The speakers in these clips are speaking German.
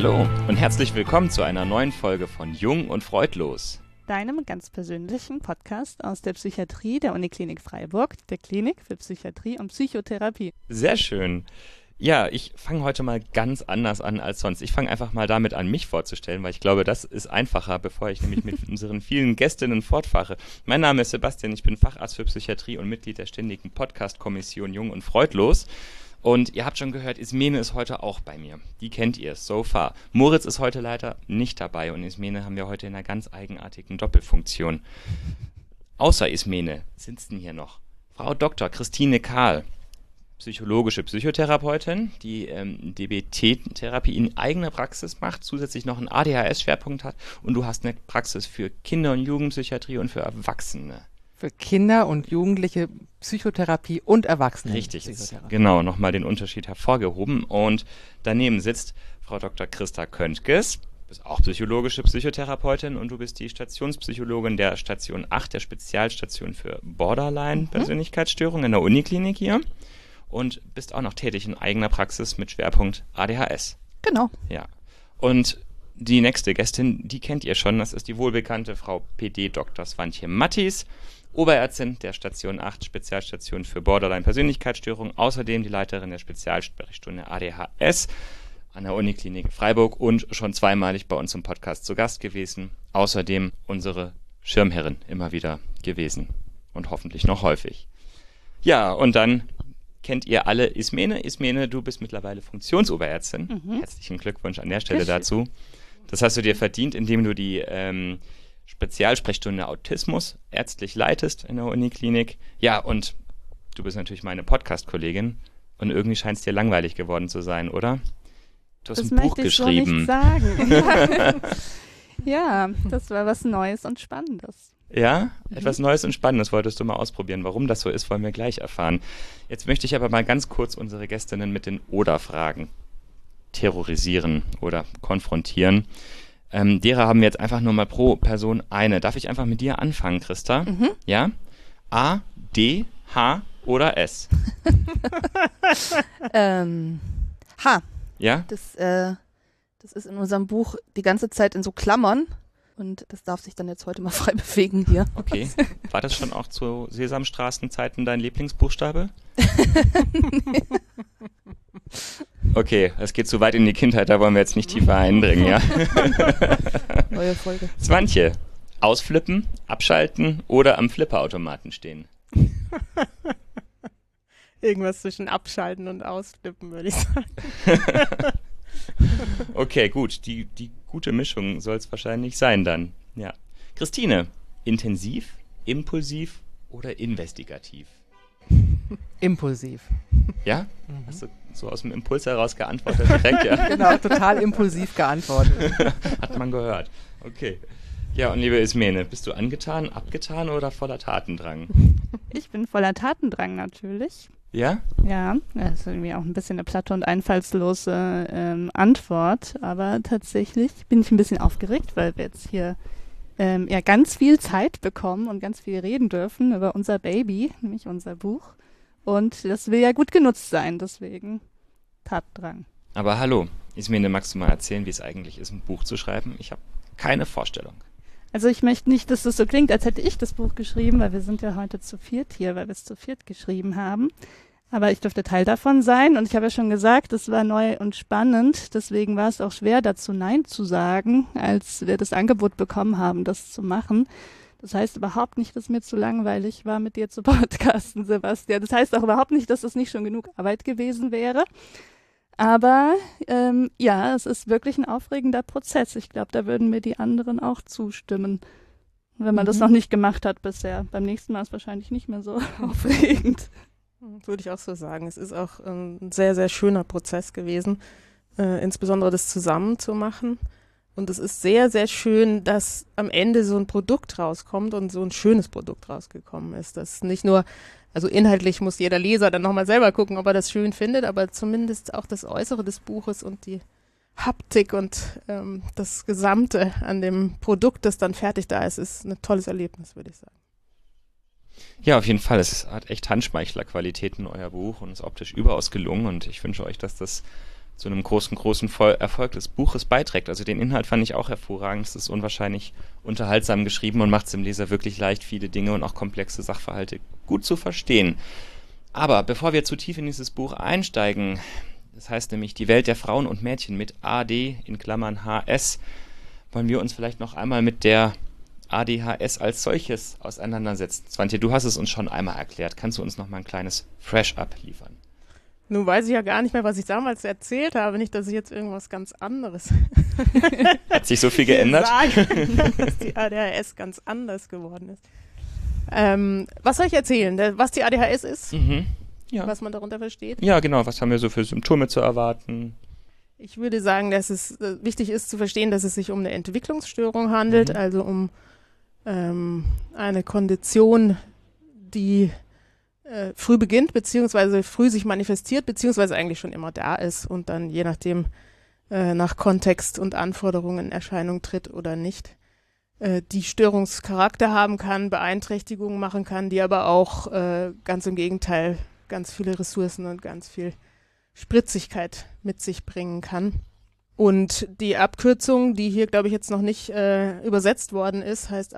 Hallo und herzlich willkommen zu einer neuen Folge von Jung und Freudlos. Deinem ganz persönlichen Podcast aus der Psychiatrie der Uniklinik Freiburg, der Klinik für Psychiatrie und Psychotherapie. Sehr schön. Ja, ich fange heute mal ganz anders an als sonst. Ich fange einfach mal damit an, mich vorzustellen, weil ich glaube, das ist einfacher, bevor ich nämlich mit unseren vielen Gästinnen fortfahre. Mein Name ist Sebastian, ich bin Facharzt für Psychiatrie und Mitglied der ständigen Podcast-Kommission Jung und Freudlos. Und ihr habt schon gehört, Ismene ist heute auch bei mir. Die kennt ihr, so far. Moritz ist heute leider nicht dabei und Ismene haben wir heute in einer ganz eigenartigen Doppelfunktion. Außer Ismene sitzen hier noch Frau Dr. Christine Kahl, psychologische Psychotherapeutin, die DBT-Therapie in eigener Praxis macht, zusätzlich noch einen ADHS-Schwerpunkt hat und du hast eine Praxis für Kinder- und Jugendpsychiatrie und für Erwachsene. Für Kinder und Jugendliche Psychotherapie und Erwachsene. Richtig, genau, nochmal den Unterschied hervorgehoben. Und daneben sitzt Frau Dr. Christa Köntges, du bist auch psychologische Psychotherapeutin und du bist die Stationspsychologin der Station 8, der Spezialstation für Borderline-Persönlichkeitsstörungen in der Uniklinik hier und bist auch noch tätig in eigener Praxis mit Schwerpunkt ADHS. Genau. Ja, und die nächste Gästin, die kennt ihr schon, das ist die wohlbekannte Frau PD Dr. Swantje Mattis, Oberärztin der Station 8, Spezialstation für Borderline-Persönlichkeitsstörung, außerdem die Leiterin der Spezialsprechstunde ADHS an der Uniklinik Freiburg und schon zweimalig bei uns im Podcast zu Gast gewesen. Außerdem unsere Schirmherrin immer wieder gewesen und hoffentlich noch häufig. Ja, und dann kennt ihr alle Ismene. Ismene, du bist mittlerweile Funktionsoberärztin. Herzlichen Glückwunsch an der Stelle dazu. Das hast du dir verdient, indem du die Spezialsprechstunde Autismus ärztlich leitest in der Uniklinik. Ja, und du bist natürlich meine Podcast-Kollegin und irgendwie scheint es dir langweilig geworden zu sein, oder? Du hast Das ein Buch möchte ich geschrieben. so nicht sagen. Ja, das war was Neues und Spannendes. Ja, etwas Neues und Spannendes wolltest du mal ausprobieren. Warum das so ist, wollen wir gleich erfahren. Jetzt möchte ich aber mal ganz kurz unsere Gästinnen mit den Oder-Fragen terrorisieren oder konfrontieren. Derer haben wir jetzt einfach nur mal pro Person eine. Darf ich einfach mit dir anfangen, Christa? Ja? A, D, H oder S? H. Ja? Das ist in unserem Buch die ganze Zeit in so Klammern und das darf sich dann jetzt heute mal frei bewegen hier. Okay. War das schon auch zu Sesamstraßenzeiten dein Lieblingsbuchstabe? Okay, es geht zu weit in die Kindheit, da wollen wir jetzt nicht tiefer eindringen, ja? Neue Folge. Swantje, ausflippen, abschalten oder am Flipperautomaten stehen? Irgendwas zwischen abschalten und ausflippen, würde ich sagen. Okay, gut, die gute Mischung soll es wahrscheinlich sein dann, ja. Christine, intensiv, impulsiv oder investigativ? Impulsiv. Ja? Hast du so aus dem Impuls heraus geantwortet direkt, ja? Genau, total impulsiv geantwortet. Hat man gehört. Okay. Ja, und liebe Ismene, bist du angetan, abgetan oder voller Tatendrang? Ich bin voller Tatendrang natürlich. Ja? Ja, das ist irgendwie auch ein bisschen eine platte und einfallslose Antwort, aber tatsächlich bin ich ein bisschen aufgeregt, weil wir jetzt hier ja ganz viel Zeit bekommen und ganz viel reden dürfen über unser Baby, nämlich unser Buch. Und das will ja gut genutzt sein, deswegen Tatendrang. Aber hallo, Ismene, magst du mal erzählen, wie es eigentlich ist, ein Buch zu schreiben? Ich habe keine Vorstellung. Also ich möchte nicht, dass das so klingt, als hätte ich das Buch geschrieben, weil wir sind ja heute zu viert hier, weil wir es zu viert geschrieben haben. Aber ich durfte Teil davon sein und ich habe ja schon gesagt, es war neu und spannend. Deswegen war es auch schwer, dazu Nein zu sagen, als wir das Angebot bekommen haben, das zu machen. Das heißt überhaupt nicht, dass mir zu langweilig war, mit dir zu podcasten, Sebastian. Das heißt auch überhaupt nicht, dass es nicht schon genug Arbeit gewesen wäre. Aber ja, es ist wirklich ein aufregender Prozess. Ich glaube, da würden mir die anderen auch zustimmen, wenn man das noch nicht gemacht hat bisher. Beim nächsten Mal ist es wahrscheinlich nicht mehr so aufregend. Würde ich auch so sagen. Es ist auch ein sehr, sehr schöner Prozess gewesen, insbesondere das zusammen zu machen. Und es ist sehr, sehr schön, dass am Ende so ein Produkt rauskommt und so ein schönes Produkt rausgekommen ist. Das nicht nur, also inhaltlich muss jeder Leser dann nochmal selber gucken, ob er das schön findet, aber zumindest auch das Äußere des Buches und die Haptik und das Gesamte an dem Produkt, das dann fertig da ist ein tolles Erlebnis, würde ich sagen. Ja, auf jeden Fall. Es hat echt Handschmeichler-Qualitäten, euer Buch, und ist optisch überaus gelungen. Und ich wünsche euch, dass das zu einem großen Erfolg des Buches beiträgt. Also den Inhalt fand ich auch hervorragend. Es ist unwahrscheinlich unterhaltsam geschrieben und macht es dem Leser wirklich leicht, viele Dinge und auch komplexe Sachverhalte gut zu verstehen. Aber bevor wir zu tief in dieses Buch einsteigen, das heißt nämlich Die Welt der Frauen und Mädchen mit AD in Klammern HS, wollen wir uns vielleicht noch einmal mit der ADHS als solches auseinandersetzen. Swantje, du hast es uns schon einmal erklärt. Kannst du uns noch mal ein kleines Fresh-Up liefern? Nun weiß ich ja gar nicht mehr, was ich damals erzählt habe. Nicht, dass ich jetzt irgendwas ganz anderes Hat sich so viel geändert? Sagen, dass die ADHS ganz anders geworden ist. Was soll ich erzählen? Was die ADHS ist? Ja. Was man darunter versteht? Ja, genau. Was haben wir so für Symptome zu erwarten? Ich würde sagen, dass es wichtig ist zu verstehen, dass es sich um eine Entwicklungsstörung handelt, also um eine Kondition, die früh beginnt, beziehungsweise früh sich manifestiert, beziehungsweise eigentlich schon immer da ist und dann je nachdem nach Kontext und Anforderungen in Erscheinung tritt oder nicht, die Störungscharakter haben kann, Beeinträchtigungen machen kann, die aber auch ganz im Gegenteil ganz viele Ressourcen und ganz viel Spritzigkeit mit sich bringen kann. Und die Abkürzung, die hier, glaube ich, jetzt noch nicht übersetzt worden ist, heißt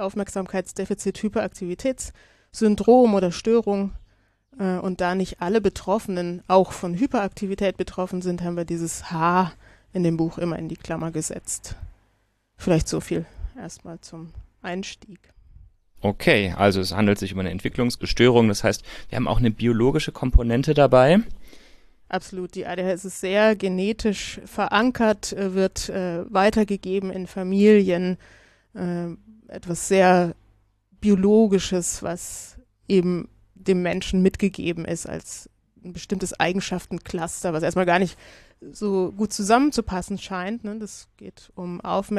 Aufmerksamkeitsdefizit-Hyperaktivitätssyndrom oder Störung. Und da nicht alle Betroffenen auch von Hyperaktivität betroffen sind, haben wir dieses H in dem Buch immer in die Klammer gesetzt. Vielleicht so viel erstmal zum Einstieg. Okay, also es handelt sich um eine Entwicklungsstörung. Das heißt, wir haben auch eine biologische Komponente dabei. Absolut. Die ADHS ist sehr genetisch verankert, wird weitergegeben in Familien. Etwas sehr Biologisches, was eben dem Menschen mitgegeben ist als ein bestimmtes Eigenschaftencluster, was erstmal gar nicht so gut zusammenzupassen scheint. Ne? Das geht um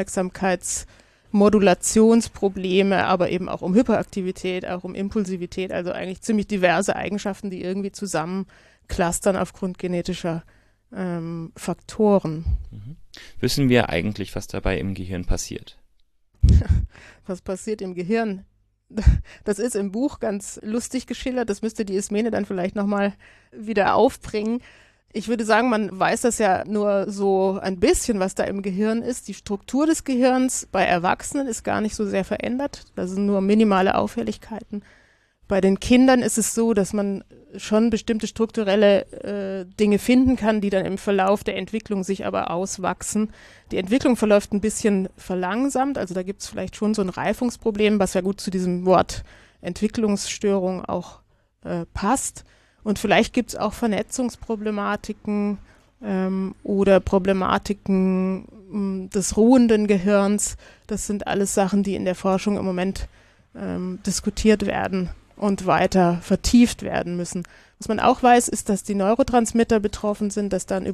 Aufmerksamkeitsmodulationsprobleme, aber eben auch um Hyperaktivität, auch um Impulsivität, also eigentlich ziemlich diverse Eigenschaften, die irgendwie zusammenclustern aufgrund genetischer Faktoren. Wissen wir eigentlich, was dabei im Gehirn passiert? Was passiert im Gehirn? Das ist im Buch ganz lustig geschildert. Das müsste die Ismene dann vielleicht nochmal wieder aufbringen. Ich würde sagen, man weiß das ja nur so ein bisschen, was da im Gehirn ist. Die Struktur des Gehirns bei Erwachsenen ist gar nicht so sehr verändert. Da sind nur minimale Auffälligkeiten. Bei den Kindern ist es so, dass man schon bestimmte strukturelle Dinge finden kann, die dann im Verlauf der Entwicklung sich aber auswachsen. Die Entwicklung verläuft ein bisschen verlangsamt, also da gibt es vielleicht schon so ein Reifungsproblem, was ja gut zu diesem Wort Entwicklungsstörung auch passt. Und vielleicht gibt es auch Vernetzungsproblematiken oder Problematiken des ruhenden Gehirns. Das sind alles Sachen, die in der Forschung im Moment diskutiert werden und weiter vertieft werden müssen. Was man auch weiß, ist, dass die Neurotransmitter betroffen sind, dass da eine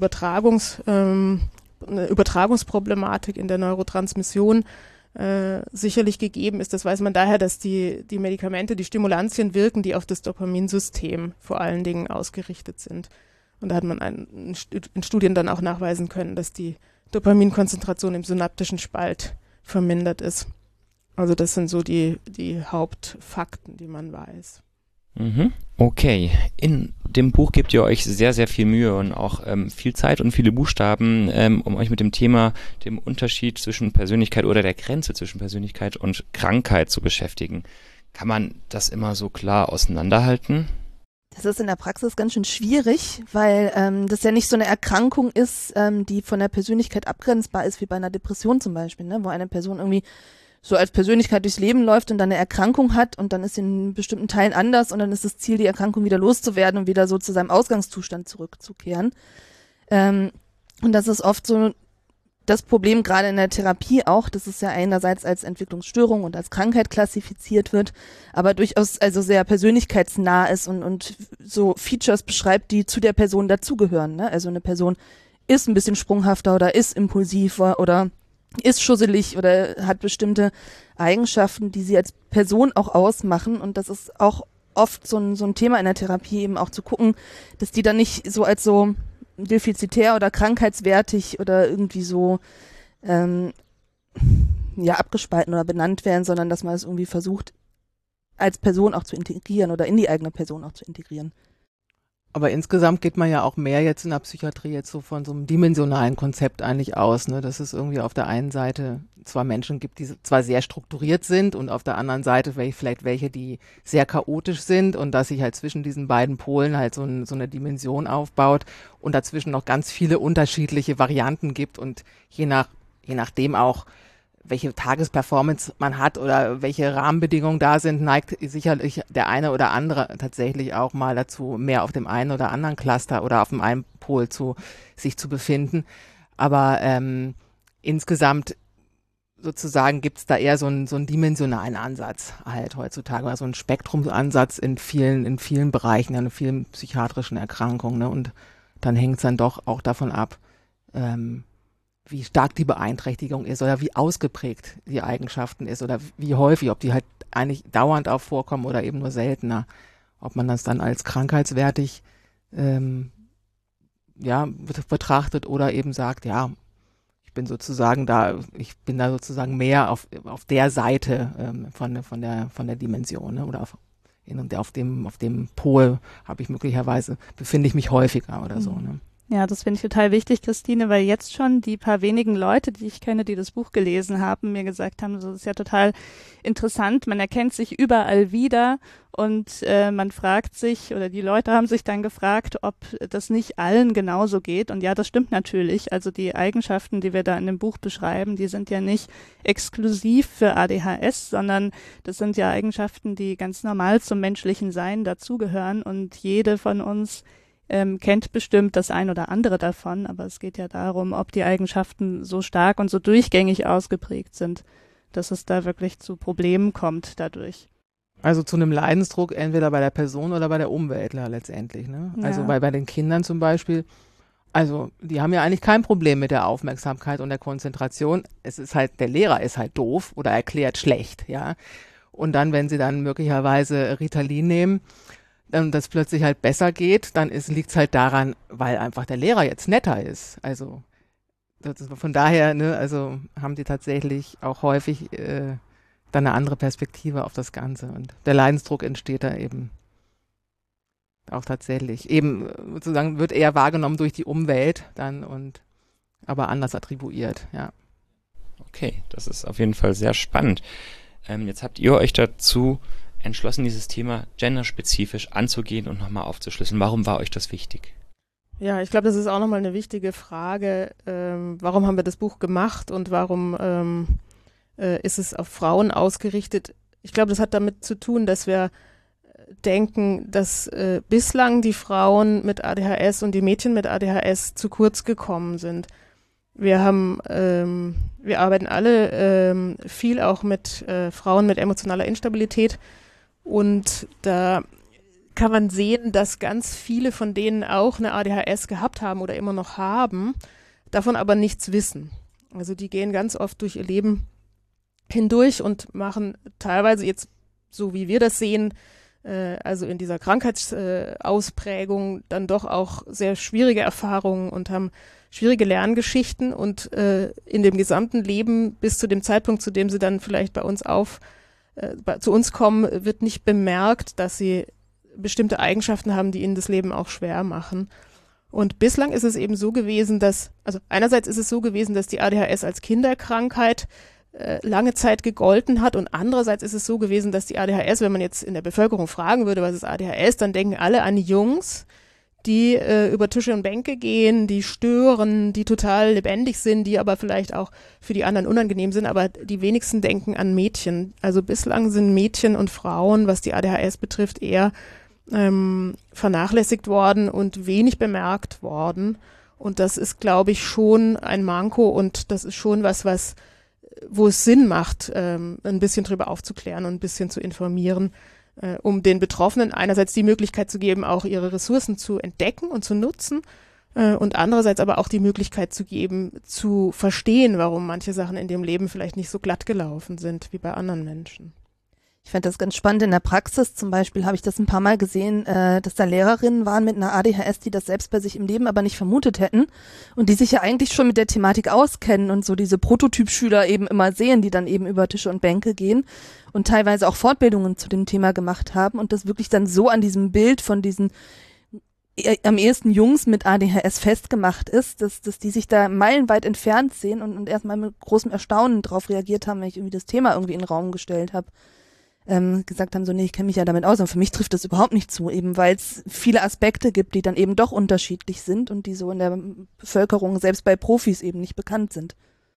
Übertragungsproblematik in der Neurotransmission sicherlich gegeben ist. Das weiß man daher, dass die Medikamente, die Stimulantien wirken, die auf das Dopaminsystem vor allen Dingen ausgerichtet sind. Und da hat man in Studien dann auch nachweisen können, dass die Dopaminkonzentration im synaptischen Spalt vermindert ist. Also das sind so die Hauptfakten, die man weiß. Okay. In dem Buch gebt ihr euch sehr, sehr viel Mühe und auch viel Zeit und viele Buchstaben, um euch mit dem Thema, dem Unterschied zwischen Persönlichkeit oder der Grenze zwischen Persönlichkeit und Krankheit zu beschäftigen. Kann man das immer so klar auseinanderhalten? Das ist in der Praxis ganz schön schwierig, weil das ja nicht so eine Erkrankung ist, die von der Persönlichkeit abgrenzbar ist, wie bei einer Depression zum Beispiel, ne? Wo eine Person irgendwie so als Persönlichkeit durchs Leben läuft und dann eine Erkrankung hat und dann ist sie in bestimmten Teilen anders und dann ist das Ziel, die Erkrankung wieder loszuwerden und wieder so zu seinem Ausgangszustand zurückzukehren. Und das ist oft so das Problem, gerade in der Therapie auch, dass es ja einerseits als Entwicklungsstörung und als Krankheit klassifiziert wird, aber durchaus also sehr persönlichkeitsnah ist und so Features beschreibt, die zu der Person dazugehören. Ne? Also eine Person ist ein bisschen sprunghafter oder ist impulsiver oder ist schusselig oder hat bestimmte Eigenschaften, die sie als Person auch ausmachen. Und das ist auch oft so ein Thema in der Therapie, eben auch zu gucken, dass die dann nicht so als so defizitär oder krankheitswertig oder irgendwie so abgespalten oder benannt werden, sondern dass man es irgendwie versucht, als Person auch zu integrieren oder in die eigene Person auch zu integrieren. Aber insgesamt geht man ja auch mehr jetzt in der Psychiatrie jetzt so von so einem dimensionalen Konzept eigentlich aus, ne? Dass es irgendwie auf der einen Seite zwar Menschen gibt, die zwar sehr strukturiert sind und auf der anderen Seite vielleicht welche, die sehr chaotisch sind und dass sich halt zwischen diesen beiden Polen halt so eine Dimension aufbaut und dazwischen noch ganz viele unterschiedliche Varianten gibt und je nachdem auch, welche Tagesperformance man hat oder welche Rahmenbedingungen da sind, neigt sicherlich der eine oder andere tatsächlich auch mal dazu, mehr auf dem einen oder anderen Cluster oder auf dem einen Pol sich zu befinden. Aber insgesamt sozusagen gibt's da eher so einen dimensionalen Ansatz halt heutzutage, oder so einen Spektrumsansatz in vielen Bereichen, in vielen psychiatrischen Erkrankungen. Ne? Und dann hängt's dann doch auch davon ab, wie stark die Beeinträchtigung ist oder wie ausgeprägt die Eigenschaften ist oder wie häufig, ob die halt eigentlich dauernd auch vorkommen oder eben nur seltener. Ob man das dann als krankheitswertig betrachtet oder eben sagt, ja, ich bin da sozusagen mehr auf der Seite von der Dimension, ne? Oder auf dem Pol befinde ich mich häufiger oder so, ne? Ja, das finde ich total wichtig, Christine, weil jetzt schon die paar wenigen Leute, die ich kenne, die das Buch gelesen haben, mir gesagt haben, so, das ist ja total interessant, man erkennt sich überall wieder und man fragt sich, oder die Leute haben sich dann gefragt, ob das nicht allen genauso geht. Und ja, das stimmt natürlich. Also die Eigenschaften, die wir da in dem Buch beschreiben, die sind ja nicht exklusiv für ADHS, sondern das sind ja Eigenschaften, die ganz normal zum menschlichen Sein dazugehören und jede von uns kennt bestimmt das ein oder andere davon, aber es geht ja darum, ob die Eigenschaften so stark und so durchgängig ausgeprägt sind, dass es da wirklich zu Problemen kommt dadurch. Also zu einem Leidensdruck entweder bei der Person oder bei der Umwelt letztendlich. Ne? Ja. Also bei den Kindern zum Beispiel, also die haben ja eigentlich kein Problem mit der Aufmerksamkeit und der Konzentration. Es ist halt, der Lehrer ist halt doof oder erklärt schlecht, ja. Und dann, wenn sie dann möglicherweise Ritalin nehmen, das plötzlich halt besser geht, dann liegt's halt daran, weil einfach der Lehrer jetzt netter ist. Also von daher, ne, also haben die tatsächlich auch häufig dann eine andere Perspektive auf das Ganze. Und der Leidensdruck entsteht da eben auch tatsächlich. Eben sozusagen wird eher wahrgenommen durch die Umwelt dann aber anders attribuiert, ja. Okay, das ist auf jeden Fall sehr spannend. Jetzt habt ihr euch dazu entschlossen, dieses Thema genderspezifisch anzugehen und nochmal aufzuschlüsseln. Warum war euch das wichtig? Ja, ich glaube, das ist auch nochmal eine wichtige Frage. Warum haben wir das Buch gemacht und warum ist es auf Frauen ausgerichtet? Ich glaube, das hat damit zu tun, dass wir denken, dass bislang die Frauen mit ADHS und die Mädchen mit ADHS zu kurz gekommen sind. Wir arbeiten alle viel auch mit Frauen mit emotionaler Instabilität. Und da kann man sehen, dass ganz viele von denen auch eine ADHS gehabt haben oder immer noch haben, davon aber nichts wissen. Also die gehen ganz oft durch ihr Leben hindurch und machen teilweise jetzt, so wie wir das sehen, also in dieser Krankheitsausprägung dann doch auch sehr schwierige Erfahrungen und haben schwierige Lerngeschichten und in dem gesamten Leben bis zu dem Zeitpunkt, zu dem sie dann vielleicht bei uns zu uns kommen, wird nicht bemerkt, dass sie bestimmte Eigenschaften haben, die ihnen das Leben auch schwer machen. Und bislang ist es eben so gewesen, einerseits ist es so gewesen, dass die ADHS als Kinderkrankheit lange Zeit gegolten hat und andererseits ist es so gewesen, dass die ADHS, wenn man jetzt in der Bevölkerung fragen würde, was ist ADHS, dann denken alle an Jungs, die über Tische und Bänke gehen, die stören, die total lebendig sind, die aber vielleicht auch für die anderen unangenehm sind, aber die wenigsten denken an Mädchen. Also bislang sind Mädchen und Frauen, was die ADHS betrifft, eher vernachlässigt worden und wenig bemerkt worden. Und das ist, glaube ich, schon ein Manko und das ist schon wo es Sinn macht, ein bisschen drüber aufzuklären und ein bisschen zu informieren, um den Betroffenen einerseits die Möglichkeit zu geben, auch ihre Ressourcen zu entdecken und zu nutzen und andererseits aber auch die Möglichkeit zu geben, zu verstehen, warum manche Sachen in dem Leben vielleicht nicht so glatt gelaufen sind wie bei anderen Menschen. Ich fand das ganz spannend. In der Praxis zum Beispiel habe ich das ein paar Mal gesehen, dass da Lehrerinnen waren mit einer ADHS, die das selbst bei sich im Leben aber nicht vermutet hätten und die sich ja eigentlich schon mit der Thematik auskennen und so diese Prototypschüler eben immer sehen, die dann eben über Tische und Bänke gehen und teilweise auch Fortbildungen zu dem Thema gemacht haben und das wirklich dann so an diesem Bild von diesen am ehesten Jungs mit ADHS festgemacht ist, dass die sich da meilenweit entfernt sehen und erstmal mit großem Erstaunen drauf reagiert haben, wenn ich irgendwie das Thema irgendwie in den Raum gestellt habe. Gesagt haben, so, nee, ich kenne mich ja damit aus, aber für mich trifft das überhaupt nicht zu, eben weil es viele Aspekte gibt, die dann eben doch unterschiedlich sind und die so in der Bevölkerung, selbst bei Profis eben nicht bekannt sind.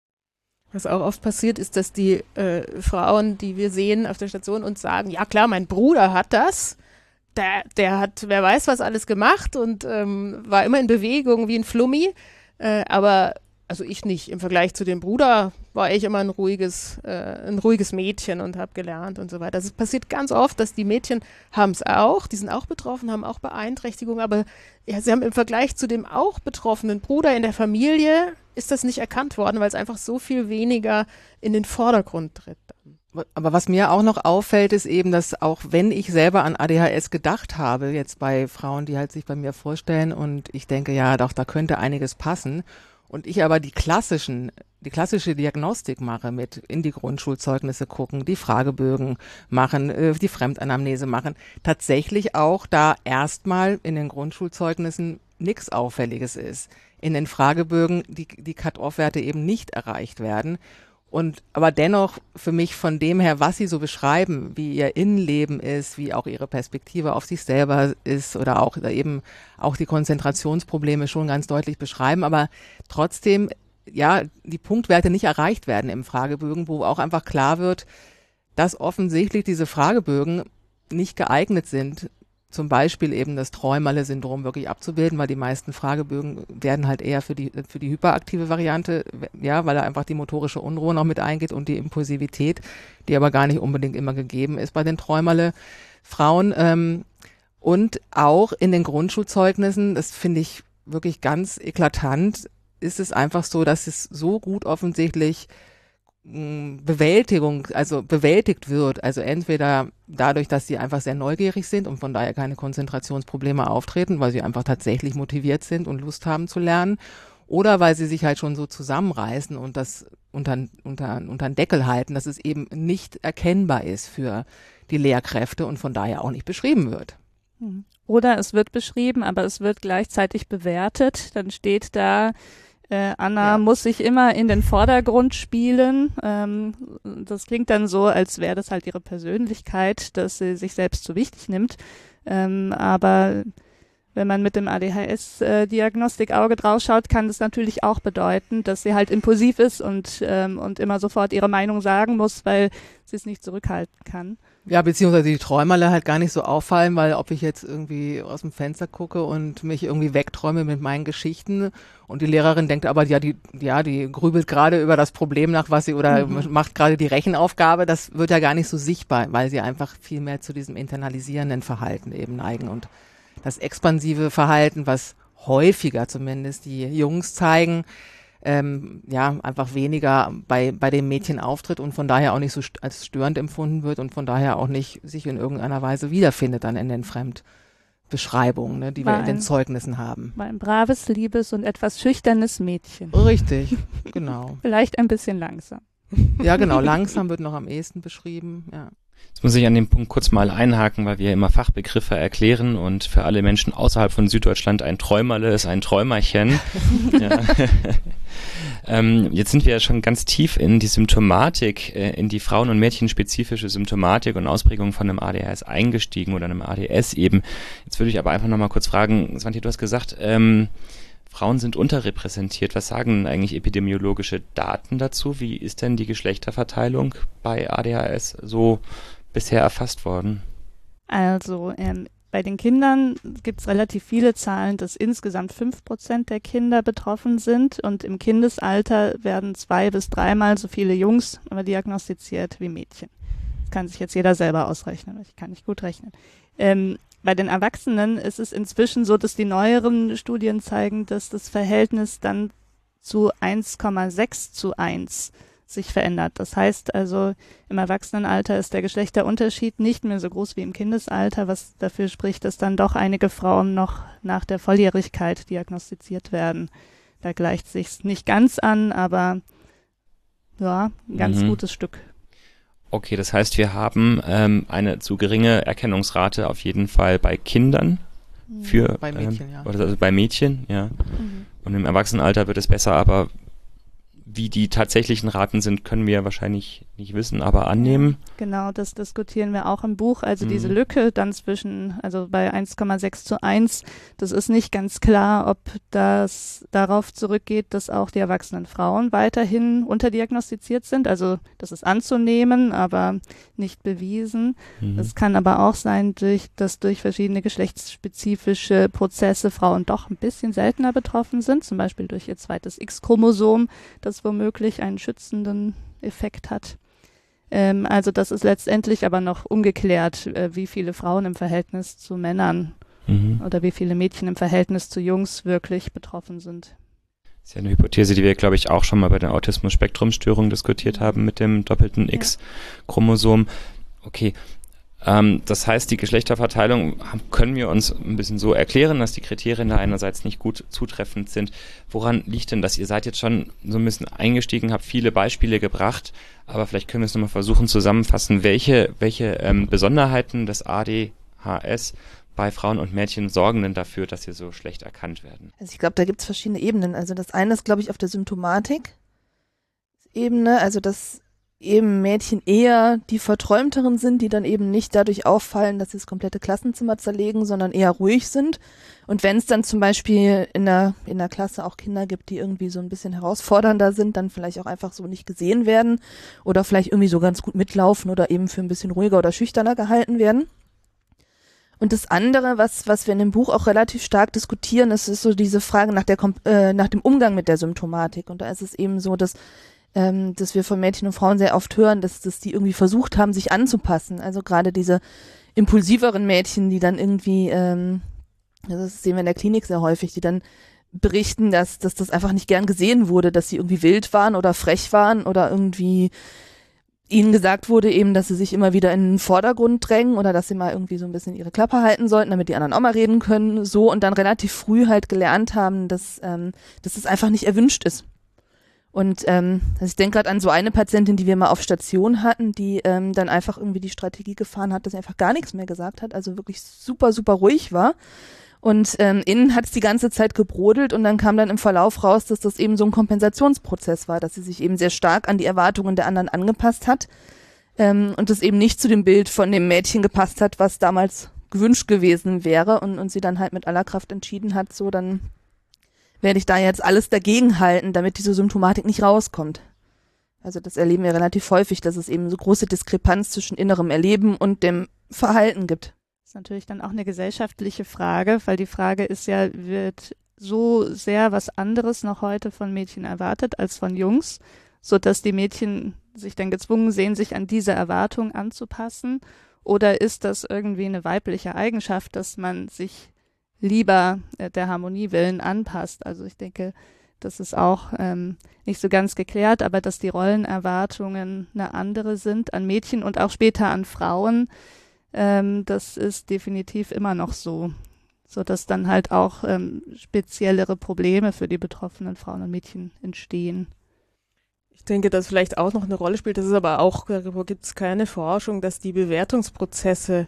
Was auch oft passiert, ist, dass die Frauen, die wir sehen auf der Station, uns sagen, ja klar, mein Bruder hat das, der hat, wer weiß was alles gemacht und war immer in Bewegung wie ein Flummi, aber also ich nicht. Im Vergleich zu dem Bruder war ich immer ein ruhiges Mädchen und habe gelernt und so weiter. Also es passiert ganz oft, dass die Mädchen haben es auch, die sind auch betroffen, haben auch Beeinträchtigungen, aber ja, sie haben im Vergleich zu dem auch betroffenen Bruder in der Familie, ist das nicht erkannt worden, weil es einfach so viel weniger in den Vordergrund tritt. Aber was mir auch noch auffällt, ist eben, dass auch wenn ich selber an ADHS gedacht habe, jetzt bei Frauen, die halt sich bei mir vorstellen und ich denke, ja, doch, da könnte einiges passen, und ich aber die klassische Diagnostik mache, mit in die Grundschulzeugnisse gucken, die Fragebögen machen, die Fremdanamnese machen, tatsächlich auch da erstmal in den Grundschulzeugnissen nichts Auffälliges ist. In den Fragebögen die Cut-off-Werte eben nicht erreicht werden. Und aber dennoch für mich von dem her, was sie so beschreiben, wie ihr Innenleben ist, wie auch ihre Perspektive auf sich selber ist oder auch eben auch die Konzentrationsprobleme schon ganz deutlich beschreiben, aber trotzdem ja die Punktwerte nicht erreicht werden im Fragebögen, wo auch einfach klar wird, dass offensichtlich diese Fragebögen nicht geeignet sind, zum Beispiel eben das Treumalle-Syndrom wirklich abzubilden, weil die meisten Fragebögen werden halt eher für die hyperaktive Variante, ja, weil da einfach die motorische Unruhe noch mit eingeht und die Impulsivität, die aber gar nicht unbedingt immer gegeben ist bei den Treumalle-Frauen. Und auch in den Grundschulzeugnissen, das finde ich wirklich ganz eklatant, ist es einfach so, dass es so gut offensichtlich bewältigt wird, also entweder dadurch, dass sie einfach sehr neugierig sind und von daher keine Konzentrationsprobleme auftreten, weil sie einfach tatsächlich motiviert sind und Lust haben zu lernen, oder weil sie sich halt schon so zusammenreißen und das unter den Deckel halten, dass es eben nicht erkennbar ist für die Lehrkräfte und von daher auch nicht beschrieben wird. Oder es wird beschrieben, aber es wird gleichzeitig bewertet, dann steht da, Anna muss sich immer in den Vordergrund spielen. Das klingt dann so, als wäre das halt ihre Persönlichkeit, dass sie sich selbst so wichtig nimmt. Aber wenn man mit dem ADHS-Diagnostik-Auge draufschaut, kann das natürlich auch bedeuten, dass sie halt impulsiv ist und immer sofort ihre Meinung sagen muss, weil sie es nicht zurückhalten kann. Ja, beziehungsweise die Träumerle halt gar nicht so auffallen, weil ob ich jetzt irgendwie aus dem Fenster gucke und mich irgendwie wegträume mit meinen Geschichten und die Lehrerin denkt aber, die grübelt gerade über das Problem nach, was sie oder macht gerade die Rechenaufgabe, das wird ja gar nicht so sichtbar, weil sie einfach viel mehr zu diesem internalisierenden Verhalten eben neigen und das expansive Verhalten, was häufiger zumindest die Jungs zeigen, einfach weniger bei den Mädchen auftritt und von daher auch nicht so als störend empfunden wird und von daher auch nicht sich in irgendeiner Weise wiederfindet dann in den Fremdbeschreibungen, ne, die wir in den Zeugnissen haben. War ein braves, liebes und etwas schüchternes Mädchen. Richtig, genau. Vielleicht ein bisschen langsam. Ja, genau, langsam wird noch am ehesten beschrieben, ja. Jetzt muss ich an dem Punkt kurz mal einhaken, weil wir immer Fachbegriffe erklären und für alle Menschen außerhalb von Süddeutschland ein Träumerle ist ein Träumerchen. Jetzt sind wir ja schon ganz tief in die Symptomatik, in die Frauen- und Mädchenspezifische Symptomatik und Ausprägung von einem ADHS eingestiegen oder einem ADS eben. Jetzt würde ich aber einfach nochmal kurz fragen, Svante, du hast gesagt, Frauen sind unterrepräsentiert. Was sagen eigentlich epidemiologische Daten dazu? Wie ist denn die Geschlechterverteilung bei ADHS so bisher erfasst worden? Also bei den Kindern gibt es relativ viele Zahlen, dass insgesamt 5% der Kinder betroffen sind und im Kindesalter werden 2- bis 3-mal so viele Jungs diagnostiziert wie Mädchen. Das kann sich jetzt jeder selber ausrechnen, ich kann nicht gut rechnen. Bei den Erwachsenen ist es inzwischen so, dass die neueren Studien zeigen, dass das Verhältnis dann zu 1,6:1 sich verändert. Das heißt also, im Erwachsenenalter ist der Geschlechterunterschied nicht mehr so groß wie im Kindesalter, was dafür spricht, dass dann doch einige Frauen noch nach der Volljährigkeit diagnostiziert werden. Da gleicht sich's nicht ganz an, aber ja, ein ganz gutes Stück. Okay, das heißt, wir haben eine zu geringe Erkennungsrate auf jeden Fall bei Kindern für Bei Mädchen, ja. also bei Mädchen, ja. Und im Erwachsenenalter wird es besser, aber wie die tatsächlichen Raten sind, können wir wahrscheinlich nicht wissen, aber annehmen. Genau, das diskutieren wir auch im Buch. Also diese Lücke dann also bei 1,6:1, das ist nicht ganz klar, ob das darauf zurückgeht, dass auch die erwachsenen Frauen weiterhin unterdiagnostiziert sind. Also das ist anzunehmen, aber nicht bewiesen. Es kann aber auch sein, dass durch verschiedene geschlechtsspezifische Prozesse Frauen doch ein bisschen seltener betroffen sind, zum Beispiel durch ihr zweites X-Chromosom, das womöglich einen schützenden Effekt hat. Also das ist letztendlich aber noch ungeklärt, wie viele Frauen im Verhältnis zu Männern oder wie viele Mädchen im Verhältnis zu Jungs wirklich betroffen sind. Das ist ja eine Hypothese, die wir, glaube ich, auch schon mal bei der Autismus-Spektrum-Störung diskutiert haben mit dem doppelten X-Chromosom. Okay. Das heißt, die Geschlechterverteilung können wir uns ein bisschen so erklären, dass die Kriterien da einerseits nicht gut zutreffend sind. Woran liegt denn das? Ihr seid jetzt schon so ein bisschen eingestiegen, habt viele Beispiele gebracht, aber vielleicht können wir es nochmal versuchen zusammenfassen, welche Besonderheiten des ADHS bei Frauen und Mädchen sorgen denn dafür, dass sie so schlecht erkannt werden? Also ich glaube, da gibt es verschiedene Ebenen. Also das eine ist, glaube ich, auf der Symptomatik-Ebene, also dass eben Mädchen eher die Verträumteren sind, die dann eben nicht dadurch auffallen, dass sie das komplette Klassenzimmer zerlegen, sondern eher ruhig sind. Und wenn es dann zum Beispiel in der Klasse auch Kinder gibt, die irgendwie so ein bisschen herausfordernder sind, dann vielleicht auch einfach so nicht gesehen werden oder vielleicht irgendwie so ganz gut mitlaufen oder eben für ein bisschen ruhiger oder schüchterner gehalten werden. Und das andere, was wir in dem Buch auch relativ stark diskutieren, ist so diese Frage nach dem Umgang mit der Symptomatik. Und da ist es eben so, dass wir von Mädchen und Frauen sehr oft hören, dass die irgendwie versucht haben, sich anzupassen. Also gerade diese impulsiveren Mädchen, die dann irgendwie, das sehen wir in der Klinik sehr häufig, die dann berichten, dass das einfach nicht gern gesehen wurde, dass sie irgendwie wild waren oder frech waren oder irgendwie ihnen gesagt wurde eben, dass sie sich immer wieder in den Vordergrund drängen oder dass sie mal irgendwie so ein bisschen ihre Klappe halten sollten, damit die anderen auch mal reden können, so, und dann relativ früh halt gelernt haben, dass das einfach nicht erwünscht ist. Und also ich denke gerade an so eine Patientin, die wir mal auf Station hatten, die dann einfach irgendwie die Strategie gefahren hat, dass sie einfach gar nichts mehr gesagt hat, also wirklich super, super ruhig war. Und innen hat es die ganze Zeit gebrodelt und dann kam dann im Verlauf raus, dass das eben so ein Kompensationsprozess war, dass sie sich eben sehr stark an die Erwartungen der anderen angepasst hat und das eben nicht zu dem Bild von dem Mädchen gepasst hat, was damals gewünscht gewesen wäre und sie dann halt mit aller Kraft entschieden hat, so dann werde ich da jetzt alles dagegen halten, damit diese Symptomatik nicht rauskommt. Also das erleben wir relativ häufig, dass es eben so große Diskrepanz zwischen innerem Erleben und dem Verhalten gibt. Das ist natürlich dann auch eine gesellschaftliche Frage, weil die Frage ist ja, wird so sehr was anderes noch heute von Mädchen erwartet als von Jungs, sodass die Mädchen sich dann gezwungen sehen, sich an diese Erwartung anzupassen? Oder ist das irgendwie eine weibliche Eigenschaft, dass man sich lieber der Harmonie willen anpasst? Also ich denke, das ist auch nicht so ganz geklärt, aber dass die Rollenerwartungen eine andere sind an Mädchen und auch später an Frauen, das ist definitiv immer noch so, sodass dann halt auch speziellere Probleme für die betroffenen Frauen und Mädchen entstehen. Ich denke, dass vielleicht auch noch eine Rolle spielt, das ist aber auch, darüber gibt es keine Forschung, dass die Bewertungsprozesse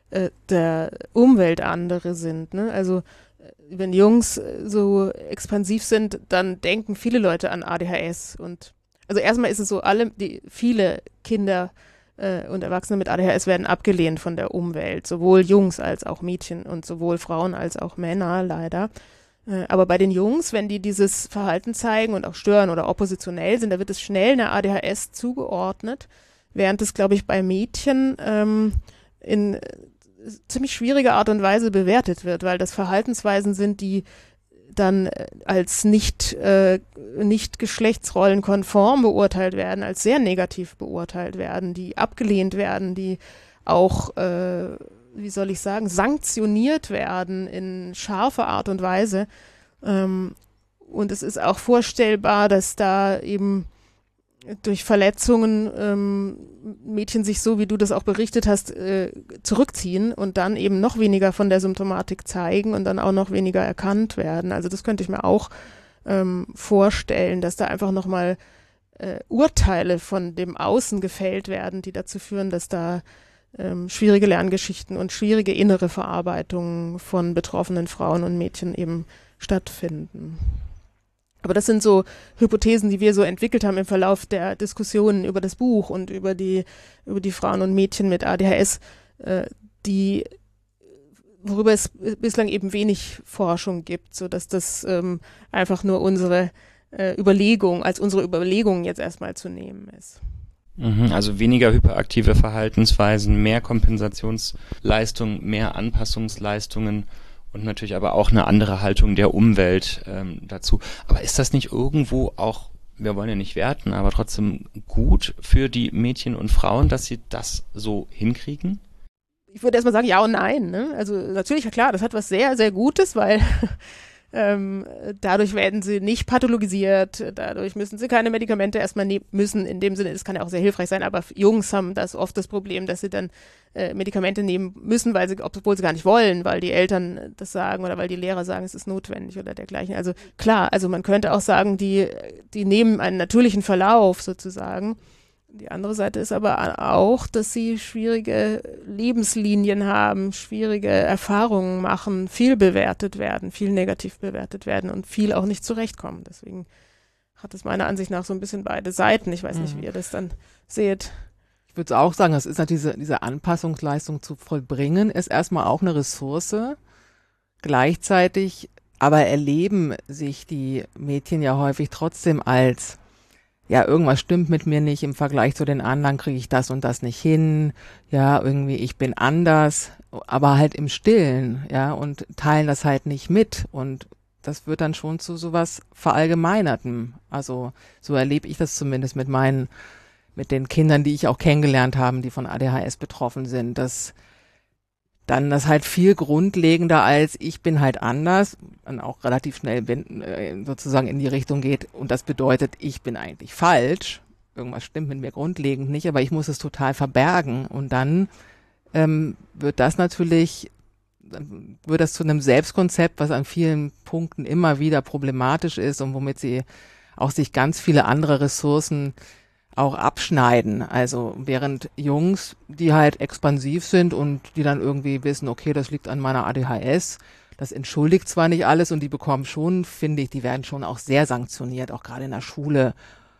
der Umwelt andere sind. Ne? Also wenn Jungs so expansiv sind, dann denken viele Leute an ADHS. Und also erstmal ist es so, viele Kinder und Erwachsene mit ADHS werden abgelehnt von der Umwelt, sowohl Jungs als auch Mädchen und sowohl Frauen als auch Männer leider. Aber bei den Jungs, wenn die dieses Verhalten zeigen und auch stören oder oppositionell sind, da wird es schnell einer ADHS zugeordnet, während es, glaube ich, bei Mädchen in ziemlich schwierige Art und Weise bewertet wird, weil das Verhaltensweisen sind, die dann als nicht geschlechtsrollenkonform beurteilt werden, als sehr negativ beurteilt werden, die abgelehnt werden, die auch, wie soll ich sagen, sanktioniert werden in scharfer Art und Weise. Und es ist auch vorstellbar, dass da eben durch Verletzungen Mädchen sich so, wie du das auch berichtet hast, zurückziehen und dann eben noch weniger von der Symptomatik zeigen und dann auch noch weniger erkannt werden. Also das könnte ich mir auch vorstellen, dass da einfach nochmal Urteile von dem Außen gefällt werden, die dazu führen, dass da schwierige Lerngeschichten und schwierige innere Verarbeitungen von betroffenen Frauen und Mädchen eben stattfinden. Aber das sind so Hypothesen, die wir so entwickelt haben im Verlauf der Diskussionen über das Buch und über die Frauen und Mädchen mit ADHS, worüber es bislang eben wenig Forschung gibt, so dass das einfach nur unsere Überlegung jetzt erstmal zu nehmen ist. Also weniger hyperaktive Verhaltensweisen, mehr Kompensationsleistungen, mehr Anpassungsleistungen und natürlich aber auch eine andere Haltung der Umwelt dazu. Aber ist das nicht irgendwo auch, wir wollen ja nicht werten, aber trotzdem gut für die Mädchen und Frauen, dass sie das so hinkriegen? Ich würde erstmal sagen, ja und nein. Ne? Also natürlich, ja klar, das hat was sehr, sehr Gutes, weil dadurch werden sie nicht pathologisiert, dadurch müssen sie keine Medikamente erstmal müssen, in dem Sinne, es kann ja auch sehr hilfreich sein, aber Jungs haben das oft das Problem, dass sie dann Medikamente nehmen müssen, obwohl sie gar nicht wollen, weil die Eltern das sagen oder weil die Lehrer sagen, es ist notwendig oder dergleichen. Also klar, also man könnte auch sagen, die nehmen einen natürlichen Verlauf sozusagen. Die andere Seite ist aber auch, dass sie schwierige Lebenslinien haben, schwierige Erfahrungen machen, viel bewertet werden, viel negativ bewertet werden und viel auch nicht zurechtkommen. Deswegen hat es meiner Ansicht nach so ein bisschen beide Seiten. Ich weiß nicht, wie ihr das dann seht. Ich würde auch sagen, das ist natürlich diese Anpassungsleistung zu vollbringen, ist erstmal auch eine Ressource. Gleichzeitig aber erleben sich die Mädchen ja häufig trotzdem als ja, irgendwas stimmt mit mir nicht, im Vergleich zu den anderen kriege ich das und das nicht hin, ja, irgendwie ich bin anders, aber halt im Stillen, ja, und teilen das halt nicht mit und das wird dann schon zu sowas Verallgemeinertem. Also so erlebe ich das zumindest mit den Kindern, die ich auch kennengelernt habe, die von ADHS betroffen sind, dass dann das halt viel grundlegender als ich bin halt anders, dann auch relativ schnell sozusagen in die Richtung geht und das bedeutet, ich bin eigentlich falsch, irgendwas stimmt mit mir grundlegend nicht, aber ich muss es total verbergen und dann wird das zu einem Selbstkonzept, was an vielen Punkten immer wieder problematisch ist und womit sie auch sich ganz viele andere Ressourcen auch abschneiden. Also während Jungs, die halt expansiv sind und die dann irgendwie wissen, okay, das liegt an meiner ADHS, das entschuldigt zwar nicht alles und die bekommen schon, finde ich, die werden schon auch sehr sanktioniert, auch gerade in der Schule.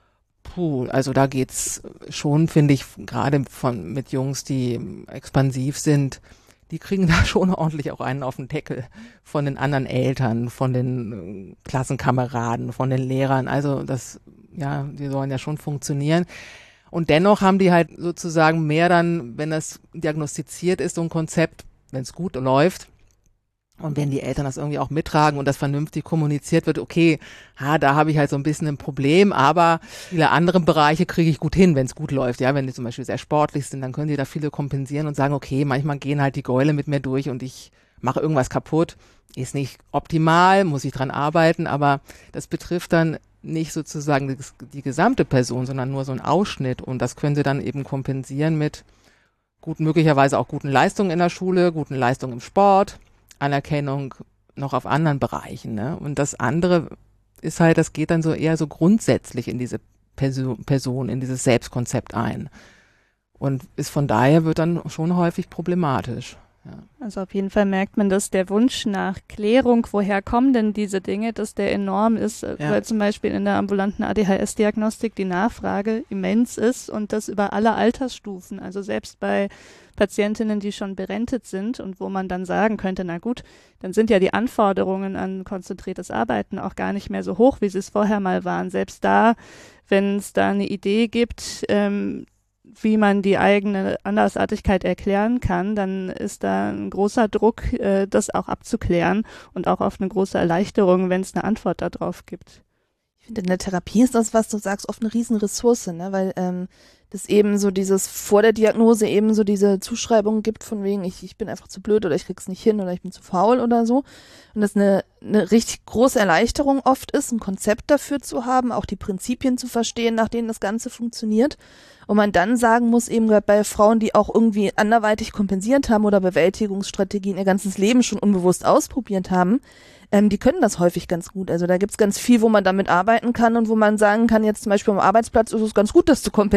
Also da geht's schon, finde ich, gerade mit Jungs, die expansiv sind, die kriegen da schon ordentlich auch einen auf den Deckel von den anderen Eltern, von den Klassenkameraden, von den Lehrern. Also die sollen ja schon funktionieren. Und dennoch haben die halt sozusagen mehr dann, wenn das diagnostiziert ist, so ein Konzept, wenn es gut läuft und wenn die Eltern das irgendwie auch mittragen und das vernünftig kommuniziert wird, okay, da habe ich halt so ein bisschen ein Problem, aber viele andere Bereiche kriege ich gut hin, wenn es gut läuft. Ja, wenn die zum Beispiel sehr sportlich sind, dann können die da viele kompensieren und sagen, okay, manchmal gehen halt die Gäule mit mir durch und ich mache irgendwas kaputt. Ist nicht optimal, muss ich dran arbeiten, aber das betrifft dann nicht sozusagen die gesamte Person, sondern nur so ein Ausschnitt und das können sie dann eben kompensieren mit möglicherweise auch guten Leistungen in der Schule, guten Leistungen im Sport, Anerkennung noch auf anderen Bereichen, ne? Und das andere ist halt, das geht dann so eher so grundsätzlich in diese Person, in dieses Selbstkonzept ein und ist von daher wird dann schon häufig problematisch. Ja. Also auf jeden Fall merkt man, dass der Wunsch nach Klärung, woher kommen denn diese Dinge, dass der enorm ist, weil zum Beispiel in der ambulanten ADHS-Diagnostik die Nachfrage immens ist und das über alle Altersstufen, also selbst bei Patientinnen, die schon berentet sind und wo man dann sagen könnte, na gut, dann sind ja die Anforderungen an konzentriertes Arbeiten auch gar nicht mehr so hoch, wie sie es vorher mal waren. Selbst da, wenn es da eine Idee gibt, wie man die eigene Andersartigkeit erklären kann, dann ist da ein großer Druck, das auch abzuklären und auch oft eine große Erleichterung, wenn es eine Antwort darauf gibt. Ich finde, in der Therapie ist das, was du sagst, oft eine Riesenressource, ne? Weil das eben so dieses vor der Diagnose eben so diese Zuschreibung gibt von wegen, ich bin einfach zu blöd oder ich krieg's nicht hin oder ich bin zu faul oder so. Und das eine richtig große Erleichterung oft ist, ein Konzept dafür zu haben, auch die Prinzipien zu verstehen, nach denen das Ganze funktioniert. Und man dann sagen muss, eben gerade bei Frauen, die auch irgendwie anderweitig kompensiert haben oder Bewältigungsstrategien ihr ganzes Leben schon unbewusst ausprobiert haben, die können das häufig ganz gut. Also da gibt's ganz viel, wo man damit arbeiten kann und wo man sagen kann, jetzt zum Beispiel am Arbeitsplatz ist es ganz gut, das zu kompensieren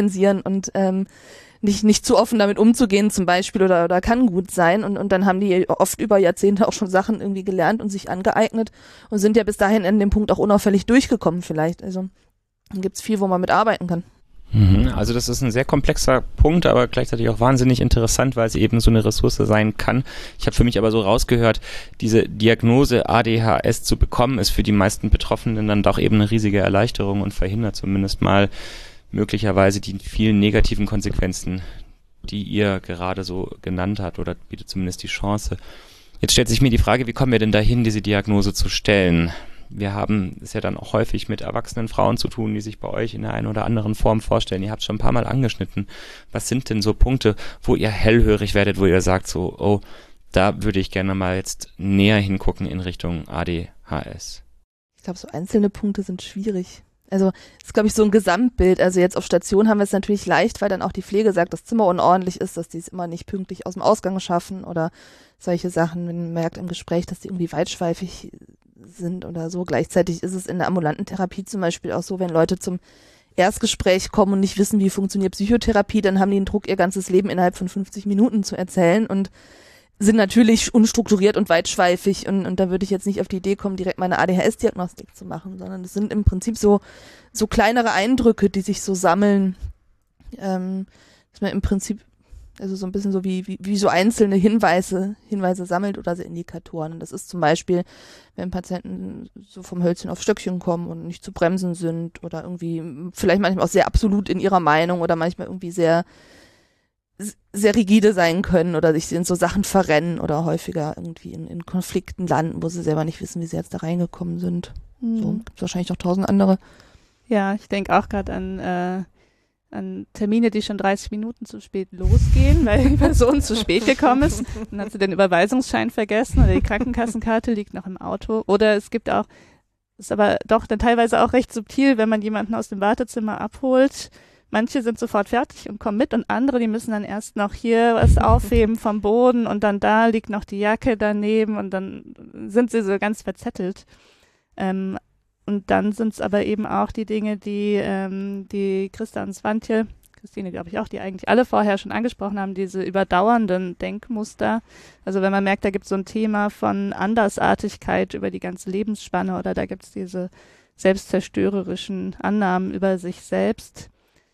und nicht zu offen damit umzugehen zum Beispiel oder kann gut sein und dann haben die oft über Jahrzehnte auch schon Sachen irgendwie gelernt und sich angeeignet und sind ja bis dahin an dem Punkt auch unauffällig durchgekommen vielleicht. Also dann gibt's viel, wo man mit arbeiten kann. Also das ist ein sehr komplexer Punkt, aber gleichzeitig auch wahnsinnig interessant, weil es eben so eine Ressource sein kann. Ich habe für mich aber so rausgehört, diese Diagnose ADHS zu bekommen, ist für die meisten Betroffenen dann doch eben eine riesige Erleichterung und verhindert zumindest mal möglicherweise die vielen negativen Konsequenzen, die ihr gerade so genannt habt, oder bietet zumindest die Chance. Jetzt stellt sich mir die Frage, wie kommen wir denn dahin, diese Diagnose zu stellen? Wir haben es ja dann auch häufig mit erwachsenen Frauen zu tun, die sich bei euch in der einen oder anderen Form vorstellen. Ihr habt es schon ein paar Mal angeschnitten. Was sind denn so Punkte, wo ihr hellhörig werdet, wo ihr sagt so, oh, da würde ich gerne mal jetzt näher hingucken in Richtung ADHS? Ich glaube, so einzelne Punkte sind schwierig. Also es ist, glaube ich, so ein Gesamtbild. Also jetzt auf Station haben wir es natürlich leicht, weil dann auch die Pflege sagt, das Zimmer unordentlich ist, dass die es immer nicht pünktlich aus dem Ausgang schaffen oder solche Sachen. Wenn man merkt im Gespräch, dass die irgendwie weitschweifig sind oder so. Gleichzeitig ist es in der ambulanten Therapie zum Beispiel auch so, wenn Leute zum Erstgespräch kommen und nicht wissen, wie funktioniert Psychotherapie, dann haben die den Druck, ihr ganzes Leben innerhalb von 50 Minuten zu erzählen und sind natürlich unstrukturiert und weitschweifig und da würde ich jetzt nicht auf die Idee kommen, direkt mal eine ADHS-Diagnostik zu machen, sondern das sind im Prinzip so kleinere Eindrücke, die sich so sammeln, dass man im Prinzip also so ein bisschen so wie so einzelne Hinweise sammelt oder so Indikatoren. Und das ist zum Beispiel, wenn Patienten so vom Hölzchen auf Stöckchen kommen und nicht zu bremsen sind oder irgendwie vielleicht manchmal auch sehr absolut in ihrer Meinung oder manchmal irgendwie sehr, sehr rigide sein können oder sich in so Sachen verrennen oder häufiger irgendwie in Konflikten landen, wo sie selber nicht wissen, wie sie jetzt da reingekommen sind. So gibt's wahrscheinlich noch 1000 andere. Ja, ich denke auch gerade an Termine, die schon 30 Minuten zu spät losgehen, weil die Person zu spät gekommen ist. Dann hat sie den Überweisungsschein vergessen oder die Krankenkassenkarte liegt noch im Auto. Oder es gibt auch, ist aber doch dann teilweise auch recht subtil, wenn man jemanden aus dem Wartezimmer abholt. Manche sind sofort fertig und kommen mit und andere, die müssen dann erst noch hier was aufheben vom Boden und dann da liegt noch die Jacke daneben und dann sind sie so ganz verzettelt. Und dann sind es aber eben auch die Dinge, die Christa und Swantje, Christine glaube ich auch, die eigentlich alle vorher schon angesprochen haben, diese überdauernden Denkmuster. Also wenn man merkt, da gibt es so ein Thema von Andersartigkeit über die ganze Lebensspanne oder da gibt es diese selbstzerstörerischen Annahmen über sich selbst,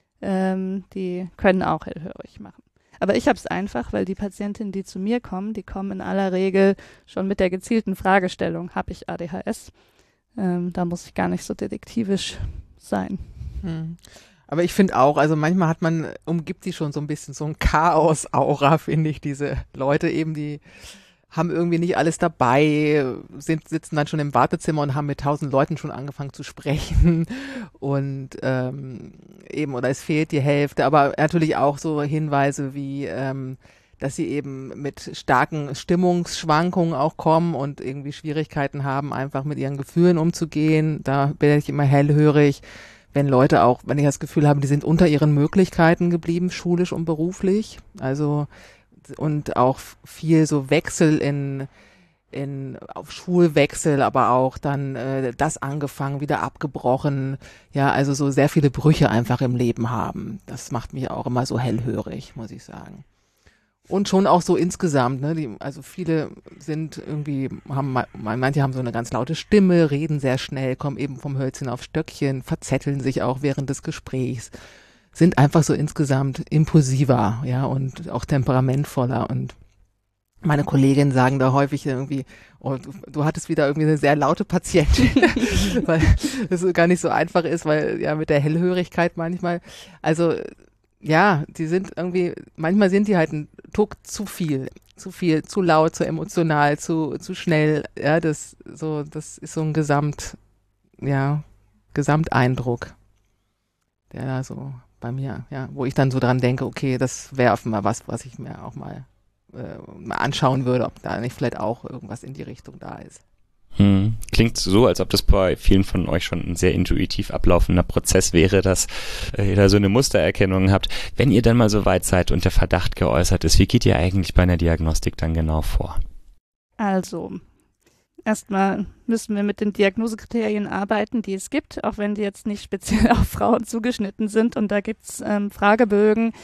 die können auch hellhörig machen. Aber ich habe es einfach, weil die Patientinnen, die zu mir kommen, die kommen in aller Regel schon mit der gezielten Fragestellung, habe ich ADHS? Da muss ich gar nicht so detektivisch sein. Aber ich finde auch, also manchmal umgibt die schon so ein bisschen so ein Chaos-Aura, finde ich, diese Leute eben, die haben irgendwie nicht alles dabei, sitzen dann schon im Wartezimmer und haben mit 1000 Leuten schon angefangen zu sprechen und eben, oder es fehlt die Hälfte, aber natürlich auch so Hinweise wie, dass sie eben mit starken Stimmungsschwankungen auch kommen und irgendwie Schwierigkeiten haben, einfach mit ihren Gefühlen umzugehen. Da werde ich immer hellhörig, wenn Leute auch, wenn ich das Gefühl habe, die sind unter ihren Möglichkeiten geblieben, schulisch und beruflich. Also, und auch viel so Wechsel auf Schulwechsel, aber auch dann das angefangen, wieder abgebrochen. Ja, also so sehr viele Brüche einfach im Leben haben. Das macht mich auch immer so hellhörig, muss ich sagen. Und schon auch so insgesamt, ne, also viele sind irgendwie, manche haben so eine ganz laute Stimme, reden sehr schnell, kommen eben vom Hölzchen auf Stöckchen, verzetteln sich auch während des Gesprächs, sind einfach so insgesamt impulsiver, ja, und auch temperamentvoller. Und meine Kolleginnen sagen da häufig irgendwie, oh, du hattest wieder irgendwie eine sehr laute Patientin, weil das gar nicht so einfach ist, weil ja mit der Hellhörigkeit manchmal, also ja, die sind irgendwie, manchmal sind die halt ein Tuck zu viel, zu laut, zu emotional, zu schnell. Ja, das ist so ein Gesamteindruck, der da so bei mir, ja, wo ich dann so dran denke, okay, das wäre mal was ich mir auch mal anschauen würde, ob da nicht vielleicht auch irgendwas in die Richtung da ist. Klingt so, als ob das bei vielen von euch schon ein sehr intuitiv ablaufender Prozess wäre, dass ihr da so eine Mustererkennung habt. Wenn ihr dann mal so weit seid und der Verdacht geäußert ist, wie geht ihr eigentlich bei einer Diagnostik dann genau vor? Also, erstmal müssen wir mit den Diagnosekriterien arbeiten, die es gibt, auch wenn die jetzt nicht speziell auf Frauen zugeschnitten sind. Und da gibt's Fragebögen,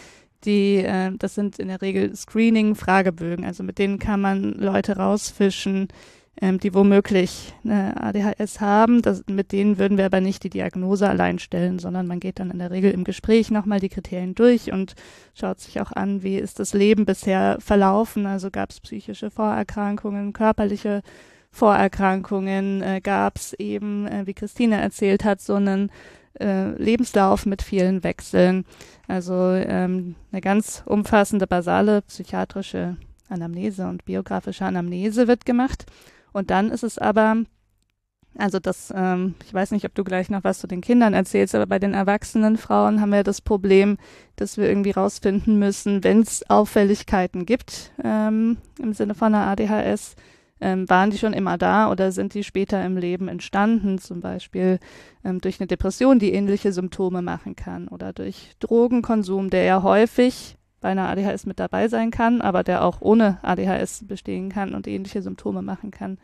das sind in der Regel Screening-Fragebögen. Also mit denen kann man Leute rausfischen, die womöglich eine ADHS haben. Mit denen würden wir aber nicht die Diagnose allein stellen, sondern man geht dann in der Regel im Gespräch nochmal die Kriterien durch und schaut sich auch an, wie ist das Leben bisher verlaufen. Also gab es psychische Vorerkrankungen, körperliche Vorerkrankungen, gab es eben, wie Christine erzählt hat, so einen Lebenslauf mit vielen Wechseln. Also eine ganz umfassende basale psychiatrische Anamnese und biografische Anamnese wird gemacht. Und dann ist es aber, also ich weiß nicht, ob du gleich noch was zu den Kindern erzählst, aber bei den erwachsenen Frauen haben wir das Problem, dass wir irgendwie rausfinden müssen, wenn es Auffälligkeiten gibt, im Sinne von einer ADHS, waren die schon immer da oder sind die später im Leben entstanden, zum Beispiel durch eine Depression, die ähnliche Symptome machen kann oder durch Drogenkonsum, der ja häufig bei einer ADHS mit dabei sein kann, aber der auch ohne ADHS bestehen kann und ähnliche Symptome machen kann.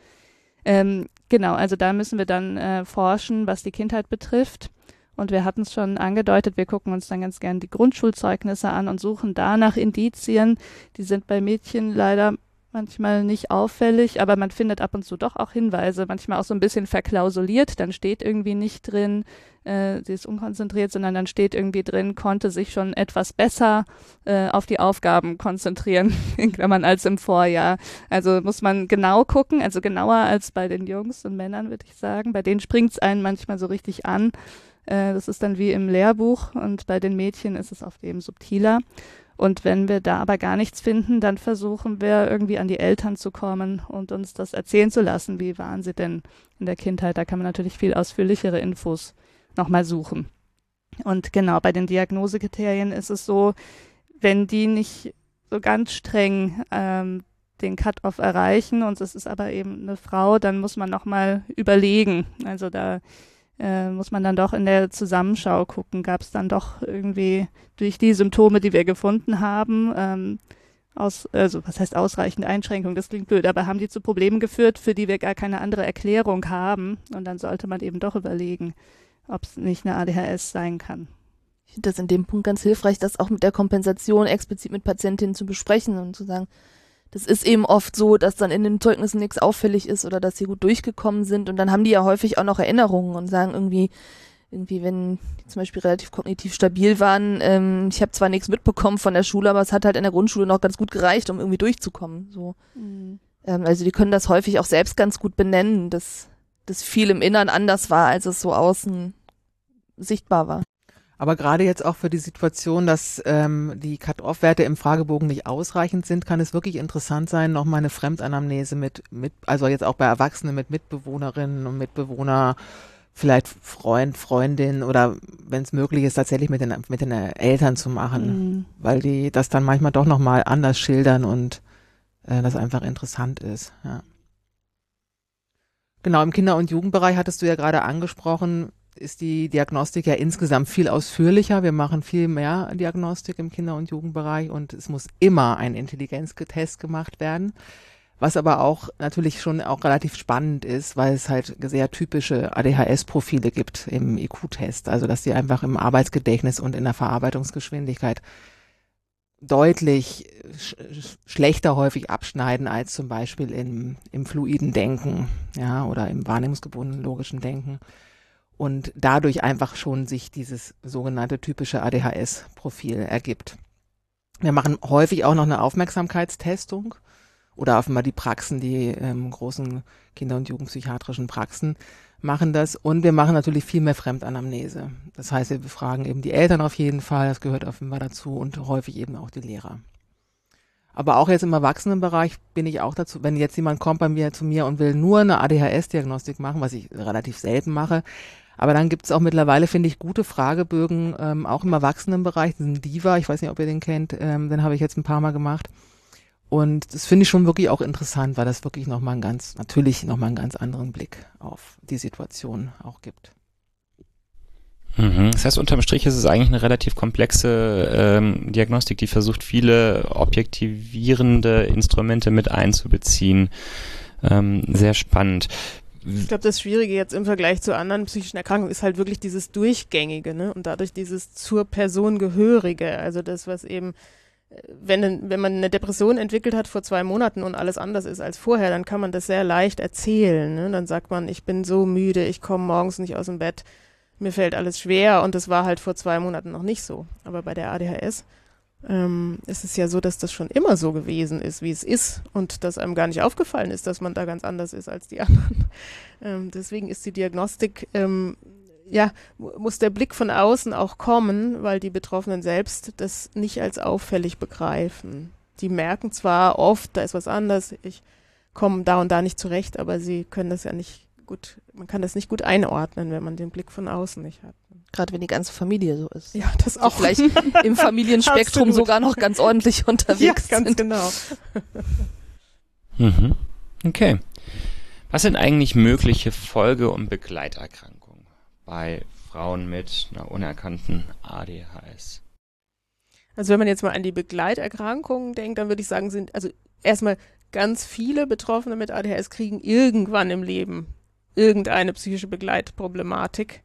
Genau, also da müssen wir dann forschen, was die Kindheit betrifft. Und wir hatten es schon angedeutet, wir gucken uns dann ganz gern die Grundschulzeugnisse an und suchen da nach Indizien. Die sind bei Mädchen leider manchmal nicht auffällig, aber man findet ab und zu doch auch Hinweise, manchmal auch so ein bisschen verklausuliert, dann steht irgendwie nicht drin, sie ist unkonzentriert, sondern dann steht irgendwie drin, konnte sich schon etwas besser auf die Aufgaben konzentrieren, wenn man als im Vorjahr. Also muss man genau gucken, also genauer als bei den Jungs und Männern, würde ich sagen. Bei denen springt es einen manchmal so richtig an. Das ist dann wie im Lehrbuch und bei den Mädchen ist es oft eben subtiler. Und wenn wir da aber gar nichts finden, dann versuchen wir irgendwie an die Eltern zu kommen und uns das erzählen zu lassen. Wie waren sie denn in der Kindheit? Da kann man natürlich viel ausführlichere Infos nochmal suchen. Und genau, bei den Diagnosekriterien ist es so, wenn die nicht so ganz streng den Cut-off erreichen und es ist aber eben eine Frau, dann muss man nochmal überlegen. Also da muss man dann doch in der Zusammenschau gucken, gab es dann doch irgendwie durch die Symptome, die wir gefunden haben, was heißt ausreichende Einschränkungen, das klingt blöd, aber haben die zu Problemen geführt, für die wir gar keine andere Erklärung haben und dann sollte man eben doch überlegen, ob es nicht eine ADHS sein kann. Ich finde das in dem Punkt ganz hilfreich, das auch mit der Kompensation explizit mit Patientinnen zu besprechen und zu sagen, das ist eben oft so, dass dann in den Zeugnissen nichts auffällig ist oder dass sie gut durchgekommen sind und dann haben die ja häufig auch noch Erinnerungen und sagen irgendwie, wenn die zum Beispiel relativ kognitiv stabil waren, ich habe zwar nichts mitbekommen von der Schule, aber es hat halt in der Grundschule noch ganz gut gereicht, um irgendwie durchzukommen. So. Mhm. Also die können das häufig auch selbst ganz gut benennen, dass das viel im Innern anders war, als es so außen sichtbar war. Aber gerade jetzt auch für die Situation, dass die Cut-off-Werte im Fragebogen nicht ausreichend sind, kann es wirklich interessant sein, nochmal eine Fremdanamnese also jetzt auch bei Erwachsenen mit Mitbewohnerinnen und Mitbewohner, vielleicht Freund, Freundin oder wenn es möglich ist, tatsächlich mit den Eltern zu machen, weil die das dann manchmal doch nochmal anders schildern und das einfach interessant ist. Ja. Genau, im Kinder- und Jugendbereich hattest du ja gerade angesprochen, ist die Diagnostik ja insgesamt viel ausführlicher. Wir machen viel mehr Diagnostik im Kinder- und Jugendbereich und es muss immer ein Intelligenztest gemacht werden, was aber auch natürlich schon auch relativ spannend ist, weil es halt sehr typische ADHS-Profile gibt im IQ-Test, also dass die einfach im Arbeitsgedächtnis und in der Verarbeitungsgeschwindigkeit deutlich schlechter häufig abschneiden als zum Beispiel im fluiden Denken, ja, oder im wahrnehmungsgebundenen logischen Denken. Und dadurch einfach schon sich dieses sogenannte typische ADHS-Profil ergibt. Wir machen häufig auch noch eine Aufmerksamkeitstestung oder offenbar die Praxen, die großen Kinder- und Jugendpsychiatrischen Praxen machen das. Und wir machen natürlich viel mehr Fremdanamnese. Das heißt, wir befragen eben die Eltern auf jeden Fall, das gehört offenbar dazu und häufig eben auch die Lehrer. Aber auch jetzt im Erwachsenenbereich bin ich auch dazu, wenn jetzt jemand kommt zu mir und will nur eine ADHS-Diagnostik machen, was ich relativ selten mache, aber dann gibt es auch mittlerweile, finde ich, gute Fragebögen, auch im Erwachsenenbereich, diesen DIVA, ich weiß nicht, ob ihr den kennt, den habe ich jetzt ein paar Mal gemacht. Und das finde ich schon wirklich auch interessant, weil das wirklich nochmal einen ganz anderen Blick auf die Situation auch gibt. Das heißt, unterm Strich ist es eigentlich eine relativ komplexe Diagnostik, die versucht, viele objektivierende Instrumente mit einzubeziehen. Sehr spannend. Ich glaube, das Schwierige jetzt im Vergleich zu anderen psychischen Erkrankungen ist halt wirklich dieses Durchgängige, ne? Und dadurch dieses zur Person Gehörige. Also das, was eben, wenn man eine Depression entwickelt hat vor 2 Monaten und alles anders ist als vorher, dann kann man das sehr leicht erzählen, ne? Dann sagt man, ich bin so müde, ich komme morgens nicht aus dem Bett, mir fällt alles schwer, und das war halt vor 2 Monaten noch nicht so. Aber bei der ADHS ist es ja so, dass das schon immer so gewesen ist, wie es ist, und dass einem gar nicht aufgefallen ist, dass man da ganz anders ist als die anderen. Deswegen ist die Diagnostik, muss der Blick von außen auch kommen, weil die Betroffenen selbst das nicht als auffällig begreifen. Die merken zwar oft, da ist was anders, ich komme da und da nicht zurecht, aber sie können das ja nicht gut, man kann das nicht gut einordnen, wenn man den Blick von außen nicht hat. Gerade wenn die ganze Familie so ist. Ja, das auch. Vielleicht im Familienspektrum sogar noch ganz ordentlich unterwegs ja, ganz sind. Genau. Okay. Was sind eigentlich mögliche Folge- und Begleiterkrankungen bei Frauen mit einer unerkannten ADHS? Also wenn man jetzt mal an die Begleiterkrankungen denkt, dann würde ich sagen, sind also erstmal ganz viele Betroffene mit ADHS kriegen irgendwann im Leben irgendeine psychische Begleitproblematik.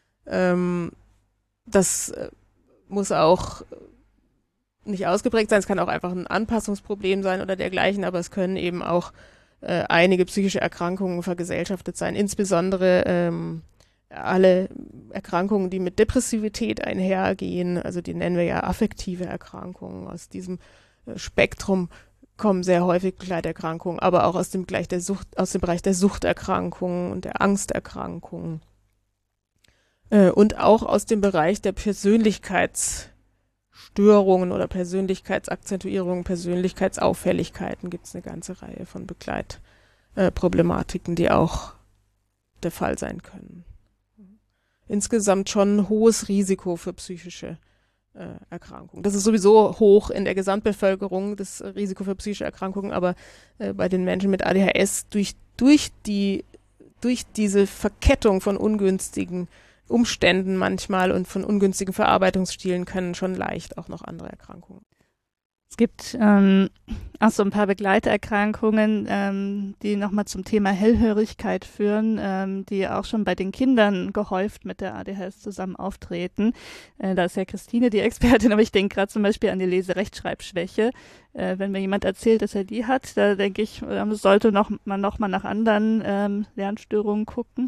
Das muss auch nicht ausgeprägt sein, es kann auch einfach ein Anpassungsproblem sein oder dergleichen, aber es können eben auch einige psychische Erkrankungen vergesellschaftet sein, insbesondere alle Erkrankungen, die mit Depressivität einhergehen, also die nennen wir ja affektive Erkrankungen. Aus diesem Spektrum kommen sehr häufig Begleiterkrankungen, aber auch aus dem Bereich der Suchterkrankungen und der Angsterkrankungen. Und auch aus dem Bereich der Persönlichkeitsstörungen oder Persönlichkeitsakzentuierungen, Persönlichkeitsauffälligkeiten gibt es eine ganze Reihe von Begleitproblematiken, die auch der Fall sein können. Insgesamt schon ein hohes Risiko für psychische Erkrankungen. Das ist sowieso hoch in der Gesamtbevölkerung, das Risiko für psychische Erkrankungen, aber bei den Menschen mit ADHS durch diese Verkettung von ungünstigen Umständen manchmal und von ungünstigen Verarbeitungsstilen können schon leicht auch noch andere Erkrankungen. Es gibt auch so ein paar Begleiterkrankungen, die nochmal zum Thema Hellhörigkeit führen, die auch schon bei den Kindern gehäuft mit der ADHS zusammen auftreten. Da ist ja Christine die Expertin, aber ich denke gerade zum Beispiel an die Leserechtschreibschwäche. Wenn mir jemand erzählt, dass er die hat, da denke ich, sollte man noch mal nach anderen Lernstörungen gucken.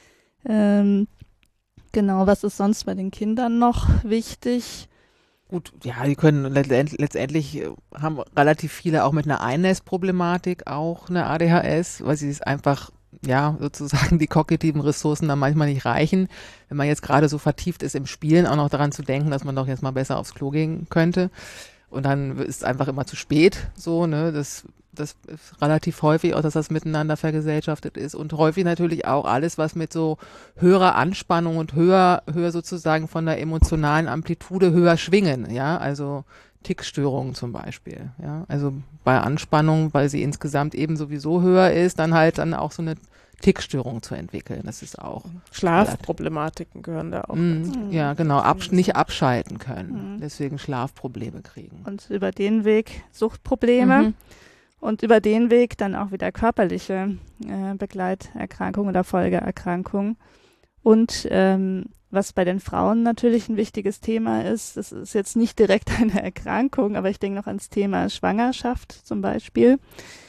Genau, was ist sonst bei den Kindern noch wichtig? Gut, ja, die können letztendlich haben relativ viele auch mit einer Einnässproblematik auch eine ADHS, weil sie es einfach, ja, sozusagen die kognitiven Ressourcen dann manchmal nicht reichen. Wenn man jetzt gerade so vertieft ist im Spielen, auch noch daran zu denken, dass man doch jetzt mal besser aufs Klo gehen könnte. Und dann ist es einfach immer zu spät, so, ne, das ist relativ häufig auch, dass das miteinander vergesellschaftet ist, und häufig natürlich auch alles, was mit so höherer Anspannung und höher sozusagen von der emotionalen Amplitude höher schwingen, ja, also Tickstörungen zum Beispiel, ja, also bei Anspannung, weil sie insgesamt eben sowieso höher ist, dann auch so eine Tickstörung zu entwickeln, das ist auch. Schlafproblematiken gehören da auch dazu. Ja, genau, nicht abschalten können, deswegen Schlafprobleme kriegen. Und über den Weg Suchtprobleme. Und über den Weg dann auch wieder körperliche Begleiterkrankungen oder Folgeerkrankungen. Und was bei den Frauen natürlich ein wichtiges Thema ist, das ist jetzt nicht direkt eine Erkrankung, aber ich denke noch ans Thema Schwangerschaft zum Beispiel.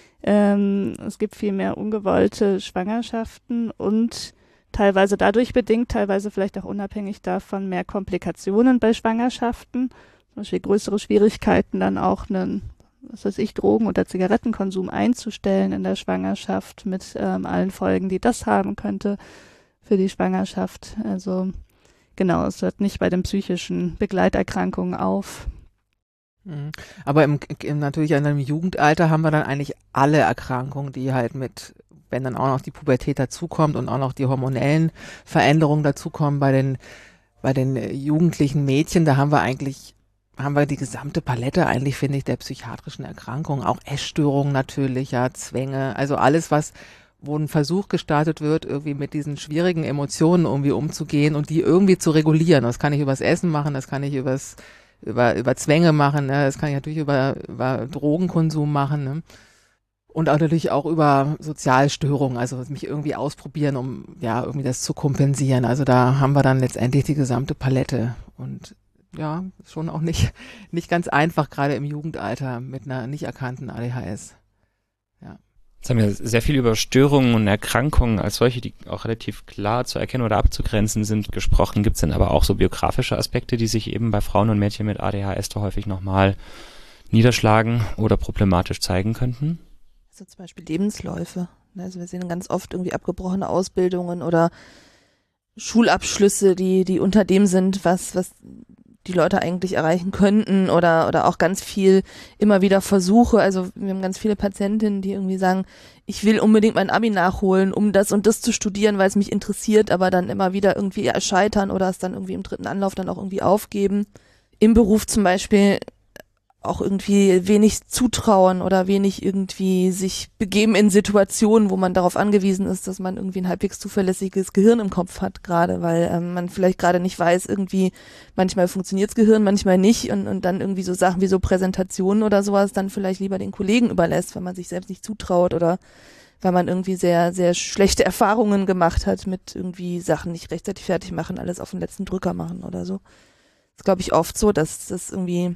Es gibt viel mehr ungewollte Schwangerschaften und teilweise dadurch bedingt, teilweise vielleicht auch unabhängig davon mehr Komplikationen bei Schwangerschaften. Zum Beispiel größere Schwierigkeiten dann auch Drogen- oder Zigarettenkonsum einzustellen in der Schwangerschaft mit allen Folgen, die das haben könnte für die Schwangerschaft. Also genau, es hört nicht bei den psychischen Begleiterkrankungen auf. Aber natürlich in einem Jugendalter haben wir dann eigentlich alle Erkrankungen, die halt wenn dann auch noch die Pubertät dazukommt und auch noch die hormonellen Veränderungen dazukommen bei den jugendlichen Mädchen, da haben wir die gesamte Palette eigentlich, finde ich, der psychiatrischen Erkrankungen, auch Essstörungen natürlich, ja, Zwänge, also alles, wo ein Versuch gestartet wird, irgendwie mit diesen schwierigen Emotionen irgendwie umzugehen und die irgendwie zu regulieren. Das kann ich übers Essen machen, das kann ich über Zwänge machen, ne? Das kann ich natürlich über Drogenkonsum machen, ne? Und auch natürlich auch über Sozialstörungen, also mich irgendwie ausprobieren, um ja irgendwie das zu kompensieren. Also da haben wir dann letztendlich die gesamte Palette. Und ja, schon auch nicht ganz einfach, gerade im Jugendalter mit einer nicht erkannten ADHS. Ja. Jetzt haben wir sehr viel über Störungen und Erkrankungen als solche, die auch relativ klar zu erkennen oder abzugrenzen sind, gesprochen. Gibt es denn aber auch so biografische Aspekte, die sich eben bei Frauen und Mädchen mit ADHS da häufig nochmal niederschlagen oder problematisch zeigen könnten? Also zum Beispiel Lebensläufe. Also wir sehen ganz oft irgendwie abgebrochene Ausbildungen oder Schulabschlüsse, die unter dem sind, was die Leute eigentlich erreichen könnten oder auch ganz viel immer wieder Versuche. Also wir haben ganz viele Patientinnen, die irgendwie sagen, ich will unbedingt mein Abi nachholen, um das und das zu studieren, weil es mich interessiert, aber dann immer wieder irgendwie scheitern oder es dann irgendwie im dritten Anlauf dann auch irgendwie aufgeben. Im Beruf zum Beispiel auch irgendwie wenig zutrauen oder wenig irgendwie sich begeben in Situationen, wo man darauf angewiesen ist, dass man irgendwie ein halbwegs zuverlässiges Gehirn im Kopf hat gerade, weil man vielleicht gerade nicht weiß, irgendwie manchmal funktioniert's Gehirn, manchmal nicht und dann irgendwie so Sachen wie so Präsentationen oder sowas dann vielleicht lieber den Kollegen überlässt, weil man sich selbst nicht zutraut oder weil man irgendwie sehr, sehr schlechte Erfahrungen gemacht hat mit irgendwie Sachen nicht rechtzeitig fertig machen, alles auf den letzten Drücker machen oder so. Das ist, glaube ich, oft so, dass das irgendwie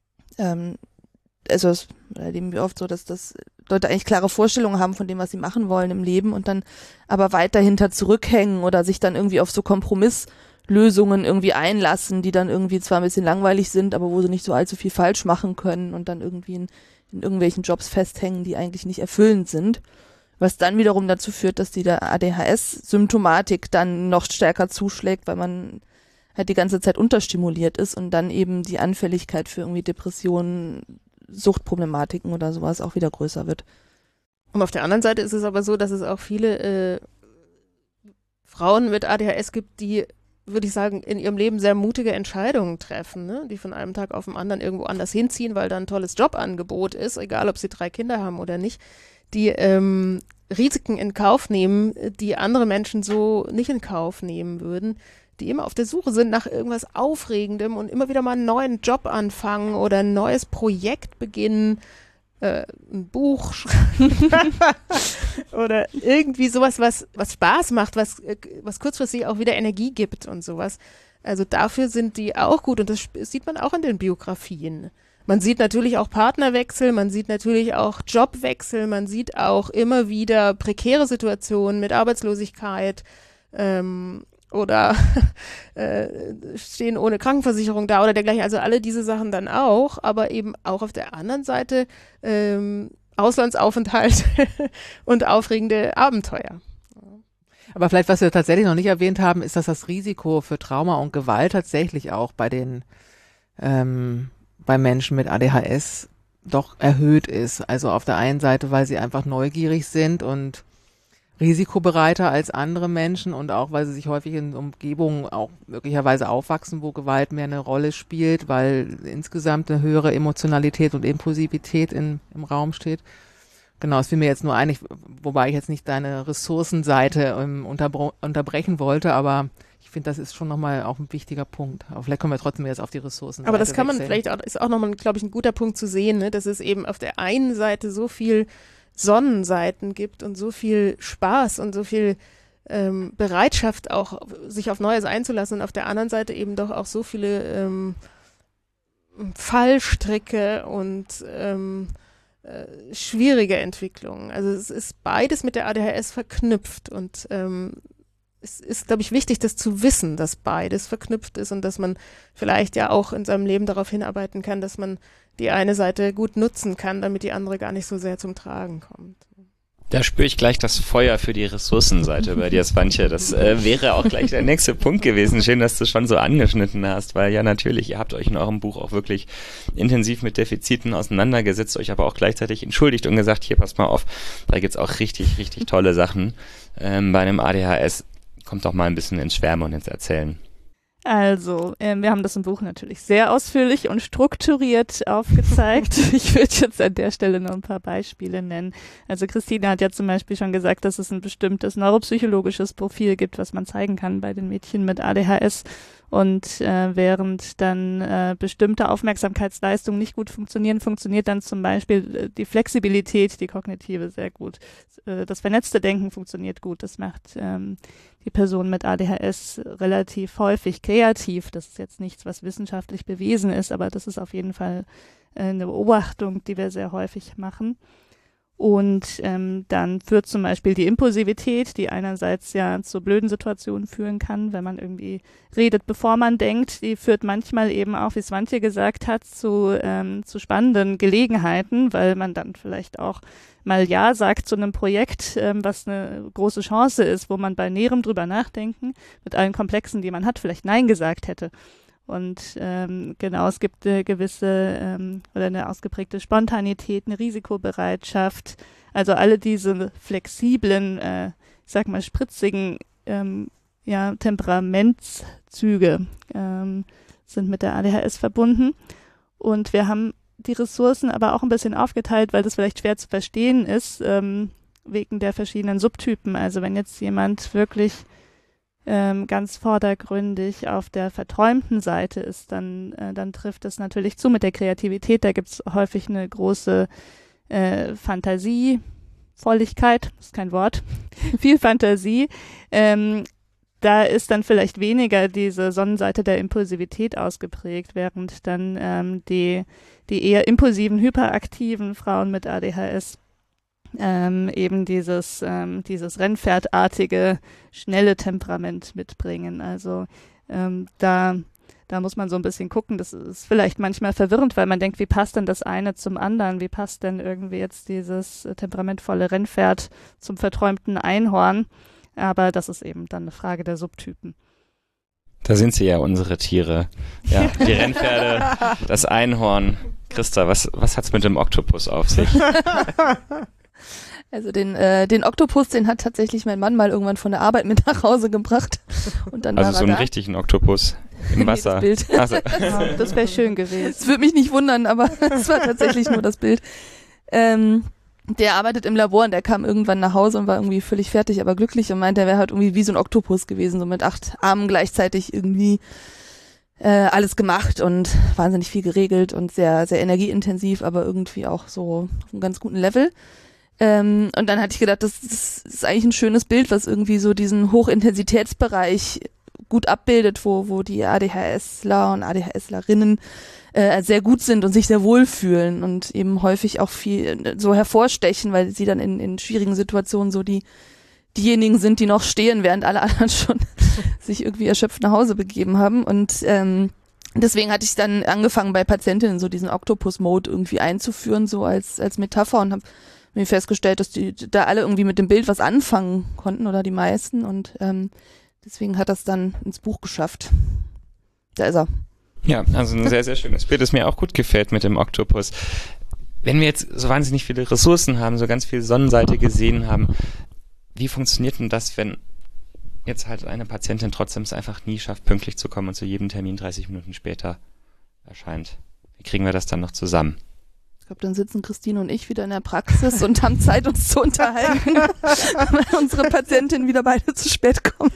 also es erleben wir oft so, dass das Leute eigentlich klare Vorstellungen haben von dem, was sie machen wollen im Leben und dann aber weiter hinter zurückhängen oder sich dann irgendwie auf so Kompromisslösungen irgendwie einlassen, die dann irgendwie zwar ein bisschen langweilig sind, aber wo sie nicht so allzu viel falsch machen können und dann irgendwie in irgendwelchen Jobs festhängen, die eigentlich nicht erfüllend sind. Was dann wiederum dazu führt, dass die der ADHS-Symptomatik dann noch stärker zuschlägt, weil man halt die ganze Zeit unterstimuliert ist und dann eben die Anfälligkeit für irgendwie Depressionen, Suchtproblematiken oder sowas auch wieder größer wird. Und auf der anderen Seite ist es aber so, dass es auch viele Frauen mit ADHS gibt, die, würde ich sagen, in ihrem Leben sehr mutige Entscheidungen treffen, ne? Die von einem Tag auf den anderen irgendwo anders hinziehen, weil da ein tolles Jobangebot ist, egal ob sie 3 Kinder haben oder nicht, die Risiken in Kauf nehmen, die andere Menschen so nicht in Kauf nehmen würden, die immer auf der Suche sind nach irgendwas Aufregendem und immer wieder mal einen neuen Job anfangen oder ein neues Projekt beginnen, ein Buch oder irgendwie sowas, was Spaß macht, was kurzfristig auch wieder Energie gibt und sowas. Also dafür sind die auch gut und das sieht man auch in den Biografien. Man sieht natürlich auch Partnerwechsel, man sieht natürlich auch Jobwechsel, man sieht auch immer wieder prekäre Situationen mit Arbeitslosigkeit, oder stehen ohne Krankenversicherung da oder dergleichen, also alle diese Sachen dann auch, aber eben auch auf der anderen Seite Auslandsaufenthalt und aufregende Abenteuer. Aber vielleicht, was wir tatsächlich noch nicht erwähnt haben, ist, dass das Risiko für Trauma und Gewalt tatsächlich auch bei Menschen mit ADHS doch erhöht ist. Also auf der einen Seite, weil sie einfach neugierig sind und risikobereiter als andere Menschen und auch, weil sie sich häufig in Umgebungen auch möglicherweise aufwachsen, wo Gewalt mehr eine Rolle spielt, weil insgesamt eine höhere Emotionalität und Impulsivität im Raum steht. Genau, es fiel mir jetzt nur ein, wobei ich jetzt nicht deine Ressourcenseite unterbrechen wollte, aber ich finde, das ist schon nochmal auch ein wichtiger Punkt. Aber vielleicht kommen wir trotzdem jetzt auf die Ressourcenseite. Aber das kann man vielleicht auch, ist auch nochmal, glaube ich, ein guter Punkt zu sehen, ne? Dass es eben auf der einen Seite so viel Sonnenseiten gibt und so viel Spaß und so viel Bereitschaft auch, sich auf Neues einzulassen und auf der anderen Seite eben doch auch so viele Fallstricke und schwierige Entwicklungen. Also es ist beides mit der ADHS verknüpft und es ist, glaube ich, wichtig, das zu wissen, dass beides verknüpft ist und dass man vielleicht ja auch in seinem Leben darauf hinarbeiten kann, dass man die eine Seite gut nutzen kann, damit die andere gar nicht so sehr zum Tragen kommt. Da spüre ich gleich das Feuer für die Ressourcenseite bei dir, Swantje. Das wäre auch gleich der nächste Punkt gewesen. Schön, dass du schon so angeschnitten hast, weil ja natürlich, ihr habt euch in eurem Buch auch wirklich intensiv mit Defiziten auseinandergesetzt, euch aber auch gleichzeitig entschuldigt und gesagt, hier, passt mal auf, da gibt's auch richtig, richtig tolle Sachen. Bei einem ADHS kommt doch mal ein bisschen ins Schwärmen und ins Erzählen. Also, wir haben das im Buch natürlich sehr ausführlich und strukturiert aufgezeigt. Ich würde jetzt an der Stelle noch ein paar Beispiele nennen. Also Christine hat ja zum Beispiel schon gesagt, dass es ein bestimmtes neuropsychologisches Profil gibt, was man zeigen kann bei den Mädchen mit ADHS. Und während dann bestimmte Aufmerksamkeitsleistungen nicht gut funktionieren, funktioniert dann zum Beispiel die Flexibilität, die kognitive, sehr gut. Das vernetzte Denken funktioniert gut. Das macht die Person mit ADHS relativ häufig kreativ. Das ist jetzt nichts, was wissenschaftlich bewiesen ist, aber das ist auf jeden Fall eine Beobachtung, die wir sehr häufig machen. Und dann führt zum Beispiel die Impulsivität, die einerseits ja zu blöden Situationen führen kann, wenn man irgendwie redet, bevor man denkt, die führt manchmal eben auch, wie Swantje gesagt hat, zu spannenden Gelegenheiten, weil man dann vielleicht auch mal Ja sagt zu einem Projekt, was eine große Chance ist, wo man bei näherem drüber nachdenken, mit allen Komplexen, die man hat, vielleicht Nein gesagt hätte. Und genau, es gibt eine gewisse oder eine ausgeprägte Spontanität, eine Risikobereitschaft. Also alle diese flexiblen, ich sag mal spritzigen Temperamentszüge sind mit der ADHS verbunden. Und wir haben die Ressourcen aber auch ein bisschen aufgeteilt, weil das vielleicht schwer zu verstehen ist, wegen der verschiedenen Subtypen. Also wenn jetzt jemand wirklich ganz vordergründig auf der verträumten Seite ist, dann trifft es natürlich zu mit der Kreativität. Da gibt es häufig eine große Fantasievolligkeit, ist kein Wort, viel Fantasie. Da ist dann vielleicht weniger diese Sonnenseite der Impulsivität ausgeprägt, während dann die eher impulsiven, hyperaktiven Frauen mit ADHS eben dieses rennpferdartige, schnelle Temperament mitbringen. Also da muss man so ein bisschen gucken. Das ist vielleicht manchmal verwirrend, weil man denkt, wie passt denn das eine zum anderen? Wie passt denn irgendwie jetzt dieses temperamentvolle Rennpferd zum verträumten Einhorn? Aber das ist eben dann eine Frage der Subtypen. Da sind sie ja, unsere Tiere. Ja, die Rennpferde, das Einhorn. Christa, was hat's mit dem Oktopus auf sich? Also den Oktopus, den hat tatsächlich mein Mann mal irgendwann von der Arbeit mit nach Hause gebracht. Und dann also war so einen da. richtigen Oktopus im Wasser. Nee, das Bild. Also. Das wäre schön gewesen. Es würde mich nicht wundern, aber es war tatsächlich nur das Bild. Der arbeitet im Labor und der kam irgendwann nach Hause und war irgendwie völlig fertig, aber glücklich und meinte, er wäre halt irgendwie wie so ein Oktopus gewesen, so mit 8 Armen gleichzeitig irgendwie alles gemacht und wahnsinnig viel geregelt und sehr, sehr energieintensiv, aber irgendwie auch so auf einem ganz guten Level. Und dann hatte ich gedacht, das ist eigentlich ein schönes Bild, was irgendwie so diesen Hochintensitätsbereich gut abbildet, wo die ADHSler und ADHSlerinnen sehr gut sind und sich sehr wohlfühlen und eben häufig auch viel so hervorstechen, weil sie dann in schwierigen Situationen so diejenigen sind, die noch stehen, während alle anderen schon sich irgendwie erschöpft nach Hause begeben haben. Und deswegen hatte ich dann angefangen, bei Patientinnen so diesen Octopus-Mode irgendwie einzuführen, so als Metapher, und habe mir festgestellt, dass die da alle irgendwie mit dem Bild was anfangen konnten oder die meisten, und deswegen hat das dann ins Buch geschafft. Da ist er. Ja, also ein sehr, sehr schönes Bild, das mir auch gut gefällt mit dem Oktopus. Wenn wir jetzt so wahnsinnig viele Ressourcen haben, so ganz viel Sonnenseite gesehen haben, wie funktioniert denn das, wenn jetzt halt eine Patientin trotzdem es einfach nie schafft, pünktlich zu kommen und zu jedem Termin 30 Minuten später erscheint? Wie kriegen wir das dann noch zusammen? Ich glaube, dann sitzen Christine und ich wieder in der Praxis und haben Zeit, uns zu unterhalten, weil unsere Patientinnen wieder beide zu spät kommen.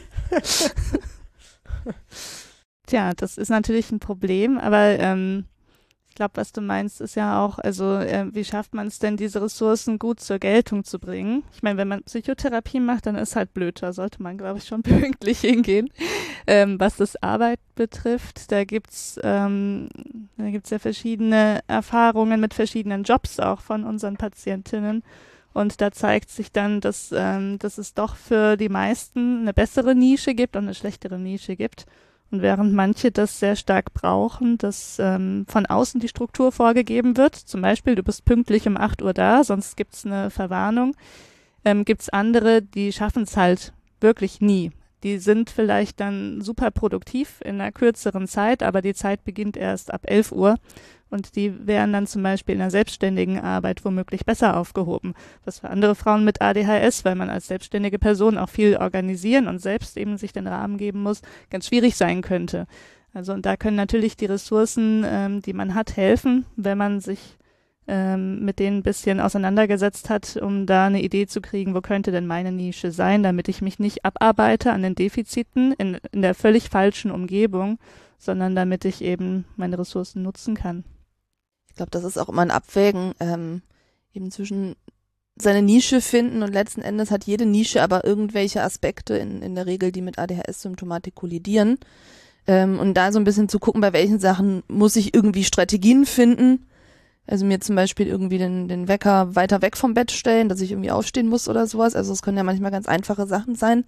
Tja, das ist natürlich ein Problem, aber ich glaube, was du meinst, ist ja auch, also wie schafft man es denn, diese Ressourcen gut zur Geltung zu bringen? Ich meine, wenn man Psychotherapie macht, dann ist halt blöd, da sollte man, glaube ich, schon pünktlich hingehen. Was das Arbeit betrifft, da gibt's ja verschiedene Erfahrungen mit verschiedenen Jobs auch von unseren Patientinnen. Und da zeigt sich dann, dass es doch für die meisten eine bessere Nische gibt und eine schlechtere Nische gibt. Und während manche das sehr stark brauchen, dass von außen die Struktur vorgegeben wird, zum Beispiel, du bist pünktlich um 8 Uhr da, sonst gibt's eine Verwarnung, gibt's andere, die schaffen es halt wirklich nie. Die sind vielleicht dann super produktiv in einer kürzeren Zeit, aber die Zeit beginnt erst ab 11 Uhr. Und die wären dann zum Beispiel in einer selbstständigen Arbeit womöglich besser aufgehoben. Was für andere Frauen mit ADHS, weil man als selbstständige Person auch viel organisieren und selbst eben sich den Rahmen geben muss, ganz schwierig sein könnte. Also und da können natürlich die Ressourcen, die man hat, helfen, wenn man sich mit denen ein bisschen auseinandergesetzt hat, um da eine Idee zu kriegen, wo könnte denn meine Nische sein, damit ich mich nicht abarbeite an den Defiziten in der völlig falschen Umgebung, sondern damit ich eben meine Ressourcen nutzen kann. Ich glaube, das ist auch immer ein Abwägen, eben zwischen seine Nische finden und letzten Endes hat jede Nische aber irgendwelche Aspekte in der Regel, die mit ADHS-Symptomatik kollidieren. Und da so ein bisschen zu gucken, bei welchen Sachen muss ich irgendwie Strategien finden. Also mir zum Beispiel irgendwie den Wecker weiter weg vom Bett stellen, dass ich irgendwie aufstehen muss oder sowas. Also es können ja manchmal ganz einfache Sachen sein.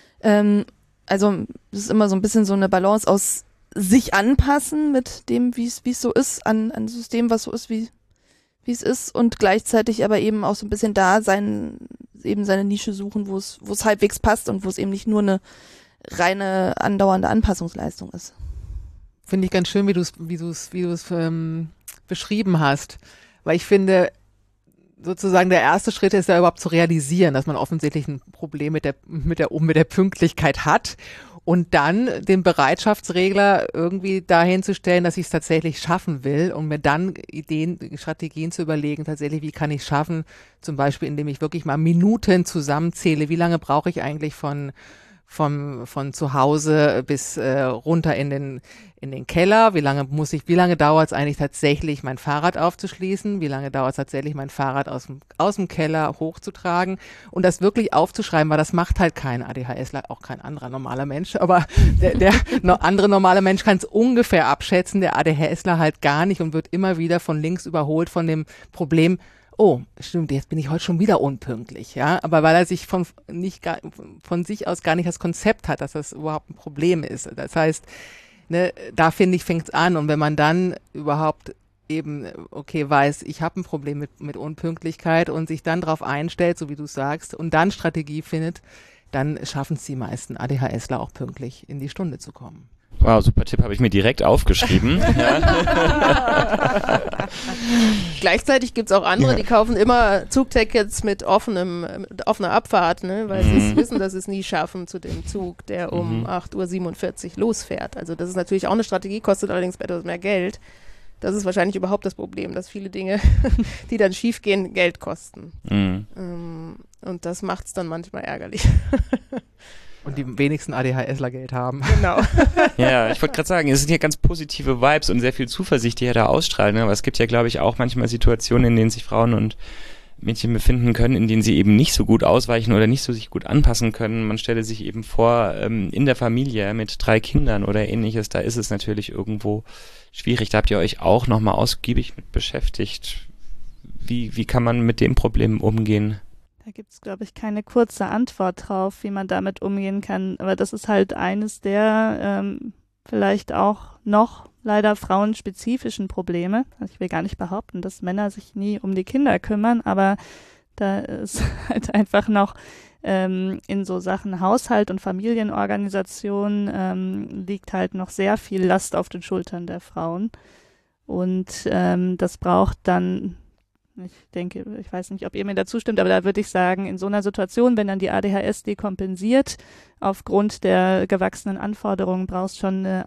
Also es ist immer so ein bisschen so eine Balance aus sich anpassen mit dem, wie es so ist, an ein System, was so ist, wie es ist und gleichzeitig aber eben auch so ein bisschen da sein, eben seine Nische suchen, wo es halbwegs passt und wo es eben nicht nur eine reine andauernde Anpassungsleistung ist. Finde ich ganz schön, wie du es beschrieben hast, weil ich finde, sozusagen der erste Schritt ist ja überhaupt zu realisieren, dass man offensichtlich ein Problem mit der Pünktlichkeit hat und dann den Bereitschaftsregler irgendwie dahin zu stellen, dass ich es tatsächlich schaffen will und mir dann Strategien zu überlegen, tatsächlich, wie kann ich es schaffen, zum Beispiel, indem ich wirklich mal Minuten zusammenzähle, wie lange brauche ich eigentlich von zu Hause bis runter in den Keller, wie lange dauert es eigentlich tatsächlich, mein Fahrrad aufzuschließen, wie lange dauert es tatsächlich, mein Fahrrad aus dem Keller hochzutragen und das wirklich aufzuschreiben, weil das macht halt kein ADHSler, auch kein anderer normaler Mensch, aber der andere normale Mensch kann es ungefähr abschätzen, der ADHSler halt gar nicht und wird immer wieder von links überholt von dem Problem, oh, stimmt, jetzt bin ich heute schon wieder unpünktlich, ja, aber weil er sich von sich aus gar nicht das Konzept hat, dass das überhaupt ein Problem ist. Das heißt, ne, da finde ich, fängt es an und wenn man dann überhaupt eben, okay, weiß, ich habe ein Problem mit Unpünktlichkeit und sich dann darauf einstellt, so wie du sagst, und dann Strategie findet, dann schaffen es die meisten ADHSler auch pünktlich in die Stunde zu kommen. Wow, super Tipp, habe ich mir direkt aufgeschrieben. Gleichzeitig gibt's auch andere, die kaufen immer Zugtickets mit offener Abfahrt, ne, weil sie es wissen, dass sie es nie schaffen zu dem Zug, der um 8:47 Uhr losfährt. Also das ist natürlich auch eine Strategie, kostet allerdings etwas mehr Geld. Das ist wahrscheinlich überhaupt das Problem, dass viele Dinge, die dann schief gehen, Geld kosten. Und das macht's dann manchmal ärgerlich. Und die wenigsten ADHSler Geld haben. Genau. Ja, ich wollte gerade sagen, es sind hier ganz positive Vibes und sehr viel Zuversicht, die er da ausstrahlt. Ne? Aber es gibt ja, glaube ich, auch manchmal Situationen, in denen sich Frauen und Mädchen befinden können, in denen sie eben nicht so gut ausweichen oder nicht so sich gut anpassen können. Man stelle sich eben vor, in der Familie mit 3 Kindern oder ähnliches, da ist es natürlich irgendwo schwierig. Da habt ihr euch auch nochmal ausgiebig mit beschäftigt. Wie kann man mit dem Problem umgehen? Da gibt's, glaube ich, keine kurze Antwort drauf, wie man damit umgehen kann. Aber das ist halt eines der vielleicht auch noch leider frauenspezifischen Probleme. Also ich will gar nicht behaupten, dass Männer sich nie um die Kinder kümmern, aber da ist halt einfach noch in so Sachen Haushalt und Familienorganisation liegt halt noch sehr viel Last auf den Schultern der Frauen. Und das braucht dann, ich denke, ich weiß nicht, ob ihr mir dazu stimmt, aber da würde ich sagen, in so einer Situation, wenn dann die ADHS dekompensiert, aufgrund der gewachsenen Anforderungen brauchst schon eine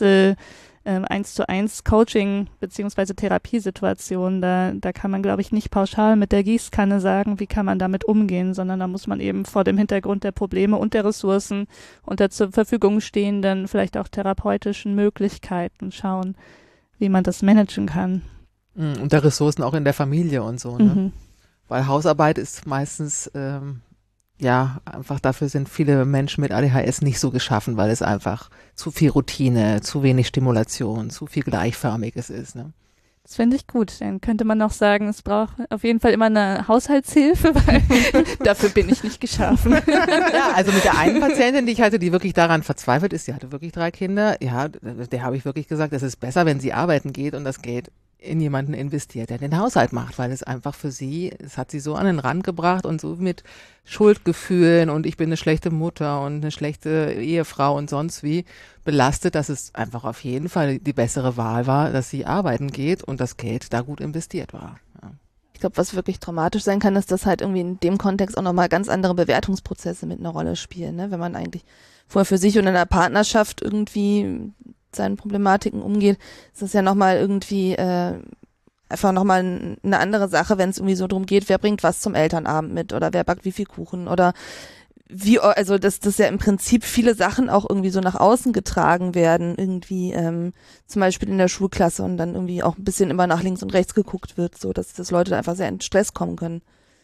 1:1 Coaching beziehungsweise Therapiesituation. Da kann man, glaube ich, nicht pauschal mit der Gießkanne sagen, wie kann man damit umgehen, sondern da muss man eben vor dem Hintergrund der Probleme und der Ressourcen und der zur Verfügung stehenden, vielleicht auch therapeutischen Möglichkeiten schauen, wie man das managen kann. Und der Ressourcen auch in der Familie und so, ne? Weil Hausarbeit ist meistens, einfach dafür sind viele Menschen mit ADHS nicht so geschaffen, weil es einfach zu viel Routine, zu wenig Stimulation, zu viel Gleichförmiges ist, ne? Das finde ich gut. Dann könnte man noch sagen, es braucht auf jeden Fall immer eine Haushaltshilfe, weil dafür bin ich nicht geschaffen. Ja, also mit der einen Patientin, die ich hatte, die wirklich daran verzweifelt ist, die hatte wirklich 3 Kinder, ja, der habe ich wirklich gesagt, es ist besser, wenn sie arbeiten geht und das Geld in jemanden investiert, der den Haushalt macht, weil es einfach für sie, es hat sie so an den Rand gebracht und so mit Schuldgefühlen und ich bin eine schlechte Mutter und eine schlechte Ehefrau und sonst wie belastet, dass es einfach auf jeden Fall die bessere Wahl war, dass sie arbeiten geht und das Geld da gut investiert war. Ja. Ich glaube, was wirklich traumatisch sein kann, ist, dass halt irgendwie in dem Kontext auch nochmal ganz andere Bewertungsprozesse mit einer Rolle spielen, ne? Wenn man eigentlich vorher für sich und in der Partnerschaft irgendwie seinen Problematiken umgeht, ist das ja nochmal irgendwie einfach nochmal eine andere Sache, wenn es irgendwie so drum geht, wer bringt was zum Elternabend mit oder wer backt wie viel Kuchen oder wie, also dass ja im Prinzip viele Sachen auch irgendwie so nach außen getragen werden, irgendwie zum Beispiel in der Schulklasse und dann irgendwie auch ein bisschen immer nach links und rechts geguckt wird, so dass Leute da einfach sehr in Stress kommen können.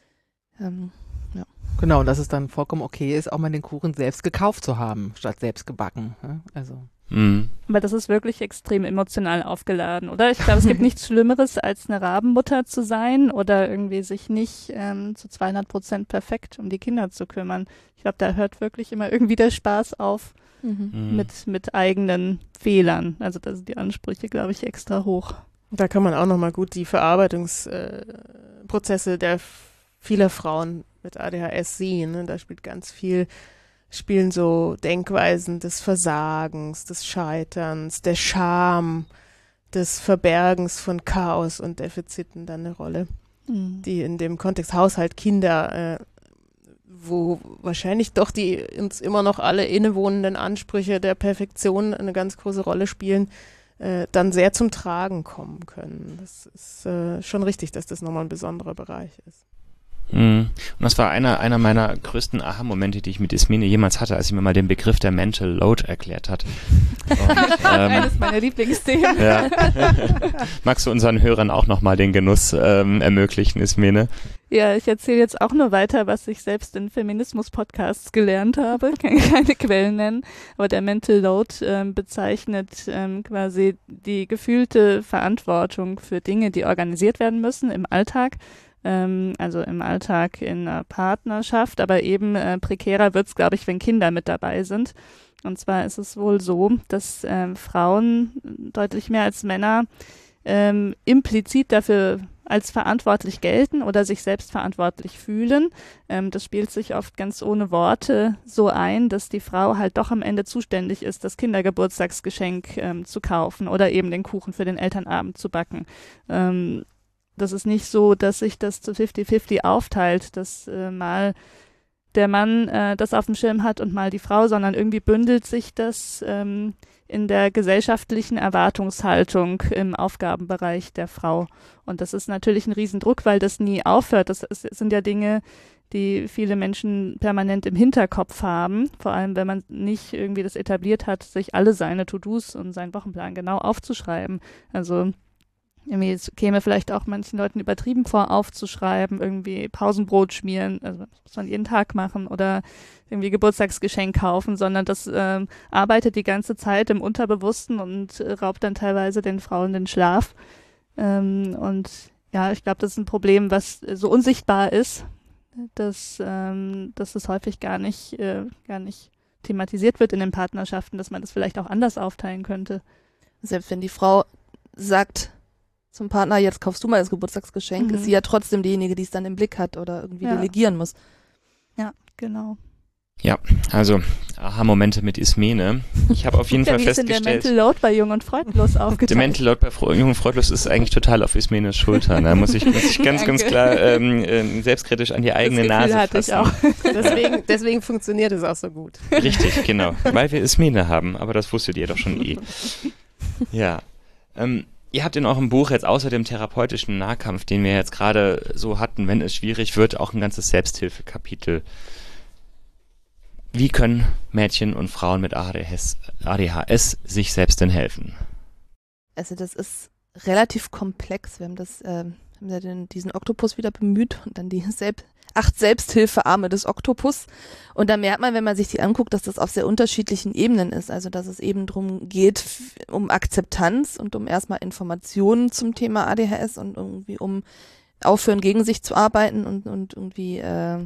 Ja. Genau, und dass es dann vollkommen okay ist, auch mal den Kuchen selbst gekauft zu haben, statt selbst gebacken. Ne? Also. Aber das ist wirklich extrem emotional aufgeladen, oder? Ich glaube, es gibt nichts Schlimmeres, als eine Rabenmutter zu sein oder irgendwie sich nicht zu 200% perfekt um die Kinder zu kümmern. Ich glaube, da hört wirklich immer irgendwie der Spaß auf mit eigenen Fehlern. Also da sind die Ansprüche, glaube ich, extra hoch. Da kann man auch nochmal gut die Verarbeitungsprozesse der vieler Frauen mit ADHS sehen. Ne? Da spielen so Denkweisen des Versagens, des Scheiterns, der Scham, des Verbergens von Chaos und Defiziten dann eine Rolle, die in dem Kontext Haushalt, Kinder, wo wahrscheinlich doch die uns immer noch alle innewohnenden Ansprüche der Perfektion eine ganz große Rolle spielen, dann sehr zum Tragen kommen können. Das ist schon richtig, dass das nochmal ein besonderer Bereich ist. Und das war einer meiner größten Aha-Momente, die ich mit Ismene jemals hatte, als sie mir mal den Begriff der Mental Load erklärt hat. Und, Eines meiner Lieblingsthemen. Ja. Magst du unseren Hörern auch nochmal den Genuss ermöglichen, Ismene? Ja, ich erzähle jetzt auch nur weiter, was ich selbst in Feminismus-Podcasts gelernt habe. Ich kann keine Quellen nennen, aber der Mental Load bezeichnet quasi die gefühlte Verantwortung für Dinge, die organisiert werden müssen im Alltag. Also im Alltag in einer Partnerschaft, aber eben prekärer wird's, glaube ich, wenn Kinder mit dabei sind. Und zwar ist es wohl so, dass Frauen deutlich mehr als Männer implizit dafür als verantwortlich gelten oder sich selbst verantwortlich fühlen. Das spielt sich oft ganz ohne Worte so ein, dass die Frau halt doch am Ende zuständig ist, das Kindergeburtstagsgeschenk zu kaufen oder eben den Kuchen für den Elternabend zu backen. Das ist nicht so, dass sich das zu 50-50 aufteilt, dass mal der Mann das auf dem Schirm hat und mal die Frau, sondern irgendwie bündelt sich das in der gesellschaftlichen Erwartungshaltung im Aufgabenbereich der Frau. Und das ist natürlich ein Riesendruck, weil das nie aufhört. Das sind ja Dinge, die viele Menschen permanent im Hinterkopf haben, vor allem wenn man nicht irgendwie das etabliert hat, sich alle seine To-Dos und seinen Wochenplan genau aufzuschreiben. Also irgendwie, es käme vielleicht auch manchen Leuten übertrieben vor, aufzuschreiben, irgendwie Pausenbrot schmieren, also das muss man jeden Tag machen oder irgendwie Geburtstagsgeschenk kaufen, sondern das arbeitet die ganze Zeit im Unterbewussten und raubt dann teilweise den Frauen den Schlaf. Und ja, ich glaube, das ist ein Problem, was so unsichtbar ist, dass es häufig gar nicht thematisiert wird in den Partnerschaften, dass man das vielleicht auch anders aufteilen könnte. Selbst wenn die Frau sagt zum Partner, jetzt kaufst du mal das Geburtstagsgeschenk, ist sie ja trotzdem diejenige, die es dann im Blick hat oder irgendwie delegieren muss. Ja, genau. Ja, also Aha-Momente mit Ismene. Ich habe auf jeden Fall festgestellt, der Mental Load bei Jung und Freudlos aufgeteilt. Der Mental Load bei Jung und Freudlos ist eigentlich total auf Ismenes Schultern. Da muss ich ganz klar selbstkritisch an die eigene Nase hatte fassen. Ich auch. Deswegen funktioniert es auch so gut. Richtig, genau. Weil wir Ismene haben, aber das wusstet ihr doch schon eh. Ja. Ihr habt in eurem Buch jetzt außer dem therapeutischen Nahkampf, den wir jetzt gerade so hatten, wenn es schwierig wird, auch ein ganzes Selbsthilfekapitel. Wie können Mädchen und Frauen mit ADHS sich selbst denn helfen? Also das ist relativ komplex. Wir haben diesen Oktopus wieder bemüht und dann die 8 Selbsthilfearme des Oktopus. Und da merkt man, wenn man sich die anguckt, dass das auf sehr unterschiedlichen Ebenen ist. Also dass es eben darum geht, um Akzeptanz und um erstmal Informationen zum Thema ADHS und irgendwie um aufhören, gegen sich zu arbeiten und irgendwie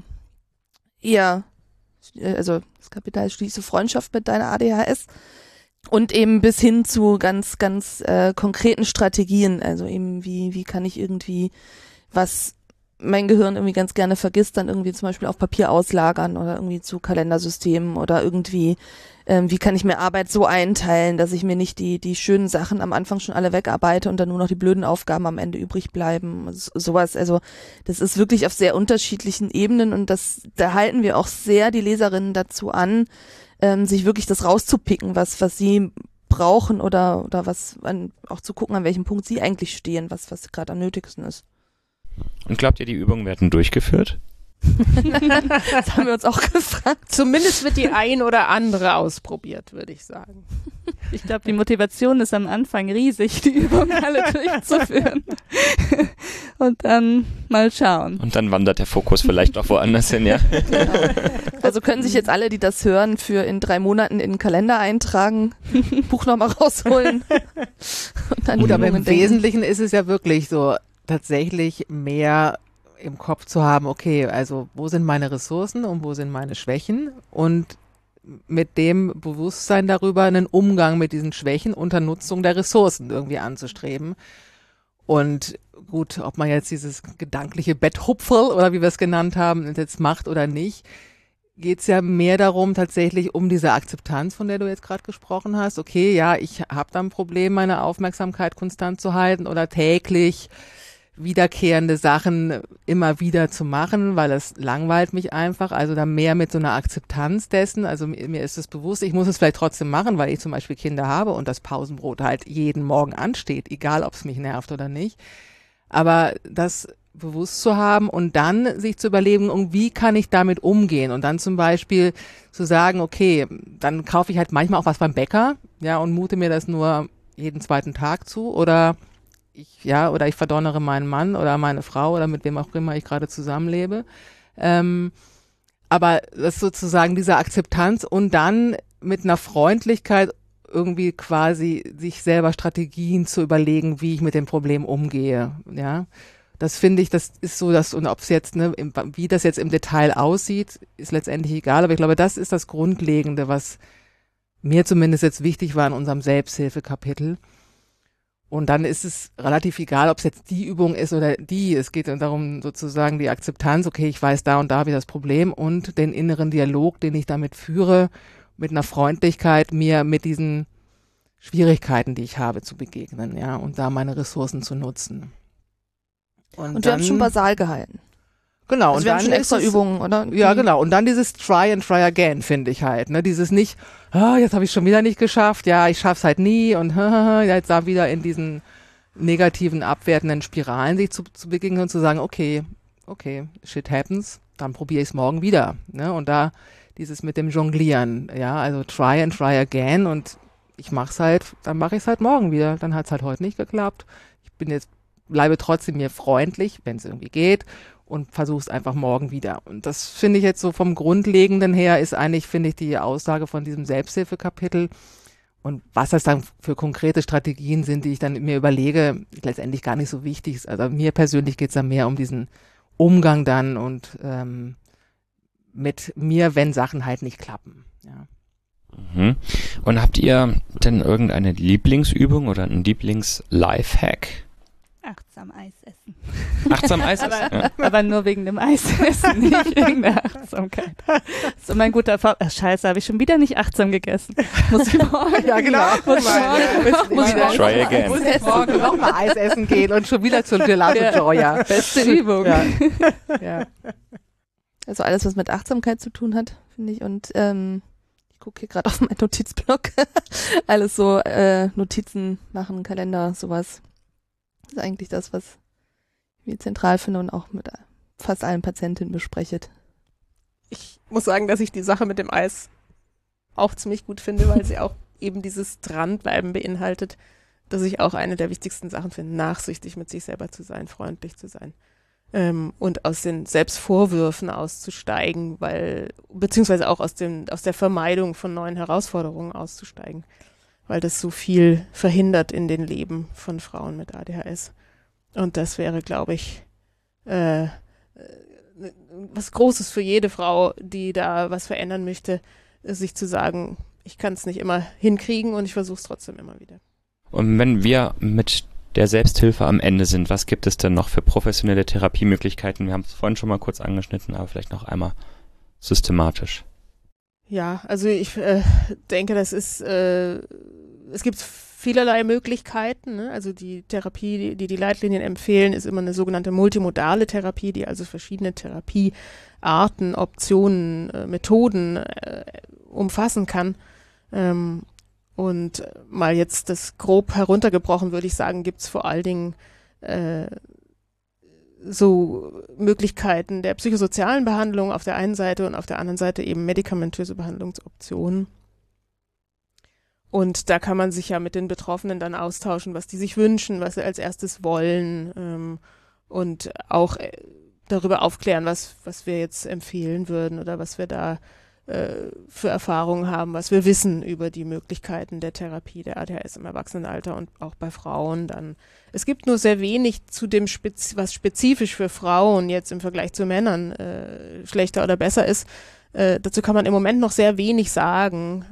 also das Kapitel heißt schließe Freundschaft mit deiner ADHS. Und eben bis hin zu ganz, ganz konkreten Strategien. Also eben wie kann ich irgendwie was mein Gehirn irgendwie ganz gerne vergisst, dann irgendwie zum Beispiel auf Papier auslagern oder irgendwie zu Kalendersystemen oder irgendwie, wie kann ich mir Arbeit so einteilen, dass ich mir nicht die schönen Sachen am Anfang schon alle wegarbeite und dann nur noch die blöden Aufgaben am Ende übrig bleiben. Sowas, also das ist wirklich auf sehr unterschiedlichen Ebenen und da halten wir auch sehr die Leserinnen dazu an, sich wirklich das rauszupicken, was sie brauchen oder was auch zu gucken, an welchem Punkt sie eigentlich stehen, was gerade am nötigsten ist. Und glaubt ihr, die Übungen werden durchgeführt? Das haben wir uns auch gefragt. Zumindest wird die ein oder andere ausprobiert, würde ich sagen. Ich glaube, die Motivation ist am Anfang riesig, die Übungen alle durchzuführen. Und dann mal schauen. Und dann wandert der Fokus vielleicht auch woanders hin, ja? Genau. Also können sich jetzt alle, die das hören, für in 3 Monaten in den Kalender eintragen, Buch nochmal rausholen. Und dann Gut, aber im Übungen denken. Wesentlichen ist es ja wirklich so, tatsächlich mehr im Kopf zu haben, okay, also wo sind meine Ressourcen und wo sind meine Schwächen und mit dem Bewusstsein darüber einen Umgang mit diesen Schwächen unter Nutzung der Ressourcen irgendwie anzustreben. Und gut, ob man jetzt dieses gedankliche Betthupferl oder wie wir es genannt haben, jetzt macht oder nicht, geht es ja mehr darum, tatsächlich um diese Akzeptanz, von der du jetzt gerade gesprochen hast. Okay, ja, ich habe da ein Problem, meine Aufmerksamkeit konstant zu halten oder täglich wiederkehrende Sachen immer wieder zu machen, weil es langweilt mich einfach. Also da mehr mit so einer Akzeptanz dessen. Also mir ist es bewusst, ich muss es vielleicht trotzdem machen, weil ich zum Beispiel Kinder habe und das Pausenbrot halt jeden Morgen ansteht, egal ob es mich nervt oder nicht. Aber das bewusst zu haben und dann sich zu überlegen, wie kann ich damit umgehen und dann zum Beispiel zu sagen, okay, dann kaufe ich halt manchmal auch was beim Bäcker, ja, und mute mir das nur jeden 2. Tag zu oder ich verdonnere meinen Mann oder meine Frau oder mit wem auch immer ich gerade zusammenlebe. Aber das ist sozusagen diese Akzeptanz und dann mit einer Freundlichkeit irgendwie quasi sich selber Strategien zu überlegen, wie ich mit dem Problem umgehe, ja. Das finde ich, das ist so, dass, und ob es jetzt, wie das jetzt im Detail aussieht, ist letztendlich egal, aber ich glaube, das ist das Grundlegende, was mir zumindest jetzt wichtig war in unserem Selbsthilfekapitel. Und dann ist es relativ egal, ob es jetzt die Übung ist oder die. Es geht darum, sozusagen die Akzeptanz, okay, ich weiß, da und da habe ich das Problem und den inneren Dialog, den ich damit führe, mit einer Freundlichkeit, mir mit diesen Schwierigkeiten, die ich habe, zu begegnen, ja, und da meine Ressourcen zu nutzen. Und wir haben es schon basal gehalten. Genau. Also und wir dann haben schon extra Übungen, oder? Ja, genau. Und dann dieses Try and Try Again, finde ich halt. Ne? Dieses nicht, jetzt habe ich schon wieder nicht geschafft, ja, ich schaff's halt nie und jetzt da wieder in diesen negativen, abwertenden Spiralen sich zu begegnen und zu sagen, okay, shit happens, dann probiere ich es morgen wieder. Ne? Und da dieses mit dem Jonglieren, ja, also Try and Try Again und ich mach's halt, dann mache ich es halt morgen wieder. Dann hat's halt heute nicht geklappt. Bleibe trotzdem mir freundlich, wenn es irgendwie geht und versuche es einfach morgen wieder. Und das finde ich jetzt so vom Grundlegenden her ist eigentlich, finde ich, die Aussage von diesem Selbsthilfekapitel. Und was das dann für konkrete Strategien sind, die ich dann mir überlege, letztendlich gar nicht so wichtig ist. Also mir persönlich geht es dann mehr um diesen Umgang dann und mit mir, wenn Sachen halt nicht klappen. Ja. Mhm. Und habt ihr denn irgendeine Lieblingsübung oder einen Lieblings-Lifehack? Achtsam Eis essen. Achtsam Eis essen? Ja. Aber nur wegen dem Eisessen, nicht wegen der Achtsamkeit. So mein guter Scheiße, habe ich schon wieder nicht achtsam gegessen. Muss ich morgen. Ja, genau. Try again. Muss ich morgen nochmal Eis essen gehen und schon wieder zur Gelato Gioia. Beste Übung. Ja. Ja. Also alles, was mit Achtsamkeit zu tun hat, finde ich. Und ich gucke hier gerade auf meinen Notizblock. Alles so Notizen machen, Kalender, sowas. Das ist eigentlich das, was ich zentral finde und auch mit fast allen Patientinnen bespreche. Ich muss sagen, dass ich die Sache mit dem Eis auch ziemlich gut finde, weil sie auch eben dieses Dranbleiben beinhaltet, dass ich auch eine der wichtigsten Sachen finde, nachsichtig mit sich selber zu sein, freundlich zu sein. Und aus den Selbstvorwürfen auszusteigen, beziehungsweise auch aus der Vermeidung von neuen Herausforderungen auszusteigen, weil das so viel verhindert in den Leben von Frauen mit ADHS. Und das wäre, glaube ich, was Großes für jede Frau, die da was verändern möchte, sich zu sagen, ich kann es nicht immer hinkriegen und ich versuche es trotzdem immer wieder. Und wenn wir mit der Selbsthilfe am Ende sind, was gibt es denn noch für professionelle Therapiemöglichkeiten? Wir haben es vorhin schon mal kurz angeschnitten, aber vielleicht noch einmal systematisch. Ja, also ich denke, das ist, es gibt vielerlei Möglichkeiten. Ne? Also die Therapie, die Leitlinien empfehlen, ist immer eine sogenannte multimodale Therapie, die also verschiedene Therapiearten, Optionen, Methoden umfassen kann. Und mal jetzt das grob heruntergebrochen, würde ich sagen, gibt es vor allen Dingen so Möglichkeiten der psychosozialen Behandlung auf der einen Seite und auf der anderen Seite eben medikamentöse Behandlungsoptionen. Und da kann man sich ja mit den Betroffenen dann austauschen, was die sich wünschen, was sie als erstes wollen und auch darüber aufklären, was wir jetzt empfehlen würden oder was wir da für Erfahrungen haben, was wir wissen über die Möglichkeiten der Therapie der ADHS im Erwachsenenalter und auch bei Frauen dann. Es gibt nur sehr wenig zu dem, was spezifisch für Frauen jetzt im Vergleich zu Männern schlechter oder besser ist. Dazu kann man im Moment noch sehr wenig sagen.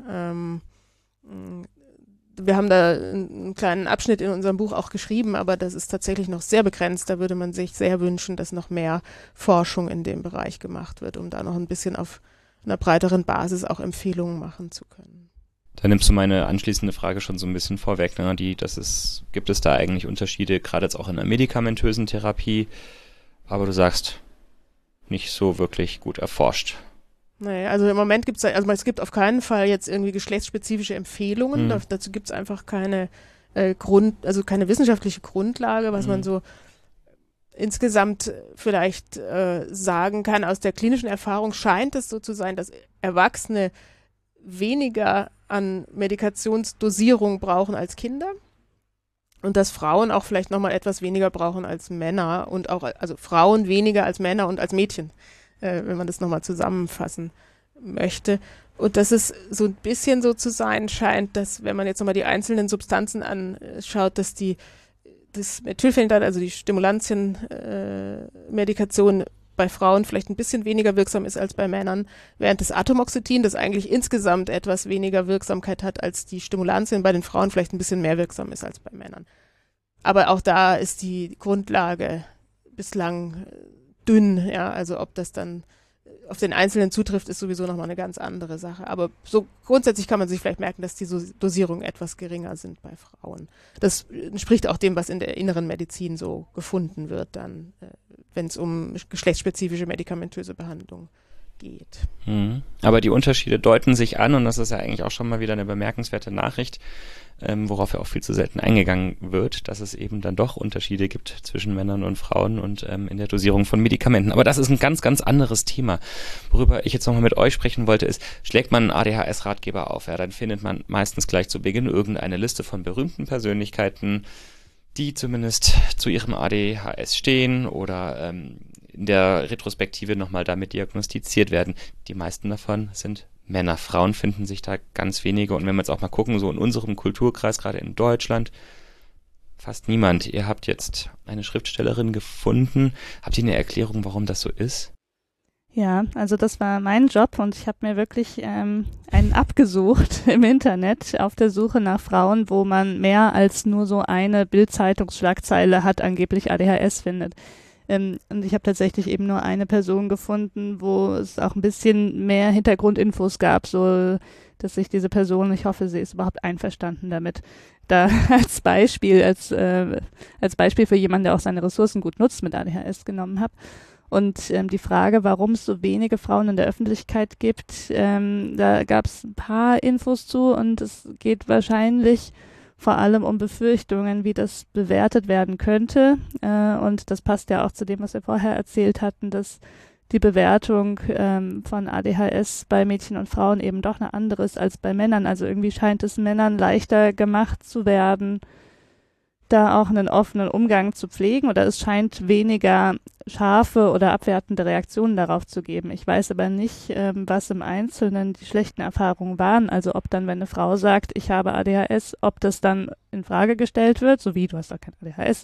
Wir haben da einen kleinen Abschnitt in unserem Buch auch geschrieben, aber das ist tatsächlich noch sehr begrenzt. Da würde man sich sehr wünschen, dass noch mehr Forschung in dem Bereich gemacht wird, um da noch ein bisschen auf einer breiteren Basis auch Empfehlungen machen zu können. Da nimmst du meine anschließende Frage schon so ein bisschen vorweg. Ne? Gibt es da eigentlich Unterschiede, gerade jetzt auch in der medikamentösen Therapie, aber du sagst, nicht so wirklich gut erforscht. Nee, also im Moment es gibt auf keinen Fall jetzt irgendwie geschlechtsspezifische Empfehlungen. Dazu gibt es einfach keine keine wissenschaftliche Grundlage, was man so insgesamt vielleicht sagen kann. Aus der klinischen Erfahrung scheint es so zu sein, dass Erwachsene weniger an Medikationsdosierung brauchen als Kinder und dass Frauen auch vielleicht nochmal etwas weniger brauchen als Männer und auch, also Frauen weniger als Männer und als Mädchen, wenn man das nochmal zusammenfassen möchte. Und dass es so ein bisschen so zu sein scheint, dass, wenn man jetzt nochmal die einzelnen Substanzen anschaut, dass das Methylphenidat, also die Stimulantienmedikation bei Frauen vielleicht ein bisschen weniger wirksam ist als bei Männern, während das Atomoxetin, das eigentlich insgesamt etwas weniger Wirksamkeit hat als die Stimulantien, bei den Frauen vielleicht ein bisschen mehr wirksam ist als bei Männern. Aber auch da ist die Grundlage bislang dünn, ja, also ob das dann auf den Einzelnen zutrifft, ist sowieso nochmal eine ganz andere Sache. Aber so grundsätzlich kann man sich vielleicht merken, dass die Dosierungen etwas geringer sind bei Frauen. Das entspricht auch dem, was in der inneren Medizin so gefunden wird, dann, wenn es um geschlechtsspezifische medikamentöse Behandlung geht. Aber die Unterschiede deuten sich an und das ist ja eigentlich auch schon mal wieder eine bemerkenswerte Nachricht, worauf ja auch viel zu selten eingegangen wird, dass es eben dann doch Unterschiede gibt zwischen Männern und Frauen und in der Dosierung von Medikamenten. Aber das ist ein ganz, ganz anderes Thema. Worüber ich jetzt nochmal mit euch sprechen wollte, ist, schlägt man einen ADHS-Ratgeber auf, ja, dann findet man meistens gleich zu Beginn irgendeine Liste von berühmten Persönlichkeiten, die zumindest zu ihrem ADHS stehen oder in der Retrospektive nochmal damit diagnostiziert werden. Die meisten davon sind Männer. Frauen finden sich da ganz wenige. Und wenn wir jetzt auch mal gucken, so in unserem Kulturkreis, gerade in Deutschland, fast niemand. Ihr habt jetzt eine Schriftstellerin gefunden. Habt ihr eine Erklärung, warum das so ist? Ja, also das war mein Job und ich habe mir wirklich einen abgesucht im Internet auf der Suche nach Frauen, wo man mehr als nur so eine Bild-Zeitungsschlagzeile hat, angeblich ADHS findet. Und ich habe tatsächlich eben nur eine Person gefunden, wo es auch ein bisschen mehr Hintergrundinfos gab, so dass sich diese Person, ich hoffe, sie ist überhaupt einverstanden damit, da als Beispiel für jemanden, der auch seine Ressourcen gut nutzt, mit ADHS genommen habe. Und die Frage, warum es so wenige Frauen in der Öffentlichkeit gibt, da gab es ein paar Infos zu und es geht wahrscheinlich vor allem um Befürchtungen, wie das bewertet werden könnte. Und das passt ja auch zu dem, was wir vorher erzählt hatten, dass die Bewertung von ADHS bei Mädchen und Frauen eben doch eine andere ist als bei Männern. Also irgendwie scheint es Männern leichter gemacht zu werden, da auch einen offenen Umgang zu pflegen, oder es scheint weniger scharfe oder abwertende Reaktionen darauf zu geben. Ich weiß aber nicht, was im Einzelnen die schlechten Erfahrungen waren. Also ob dann, wenn eine Frau sagt, ich habe ADHS, ob das dann in Frage gestellt wird, so wie, du hast doch kein ADHS,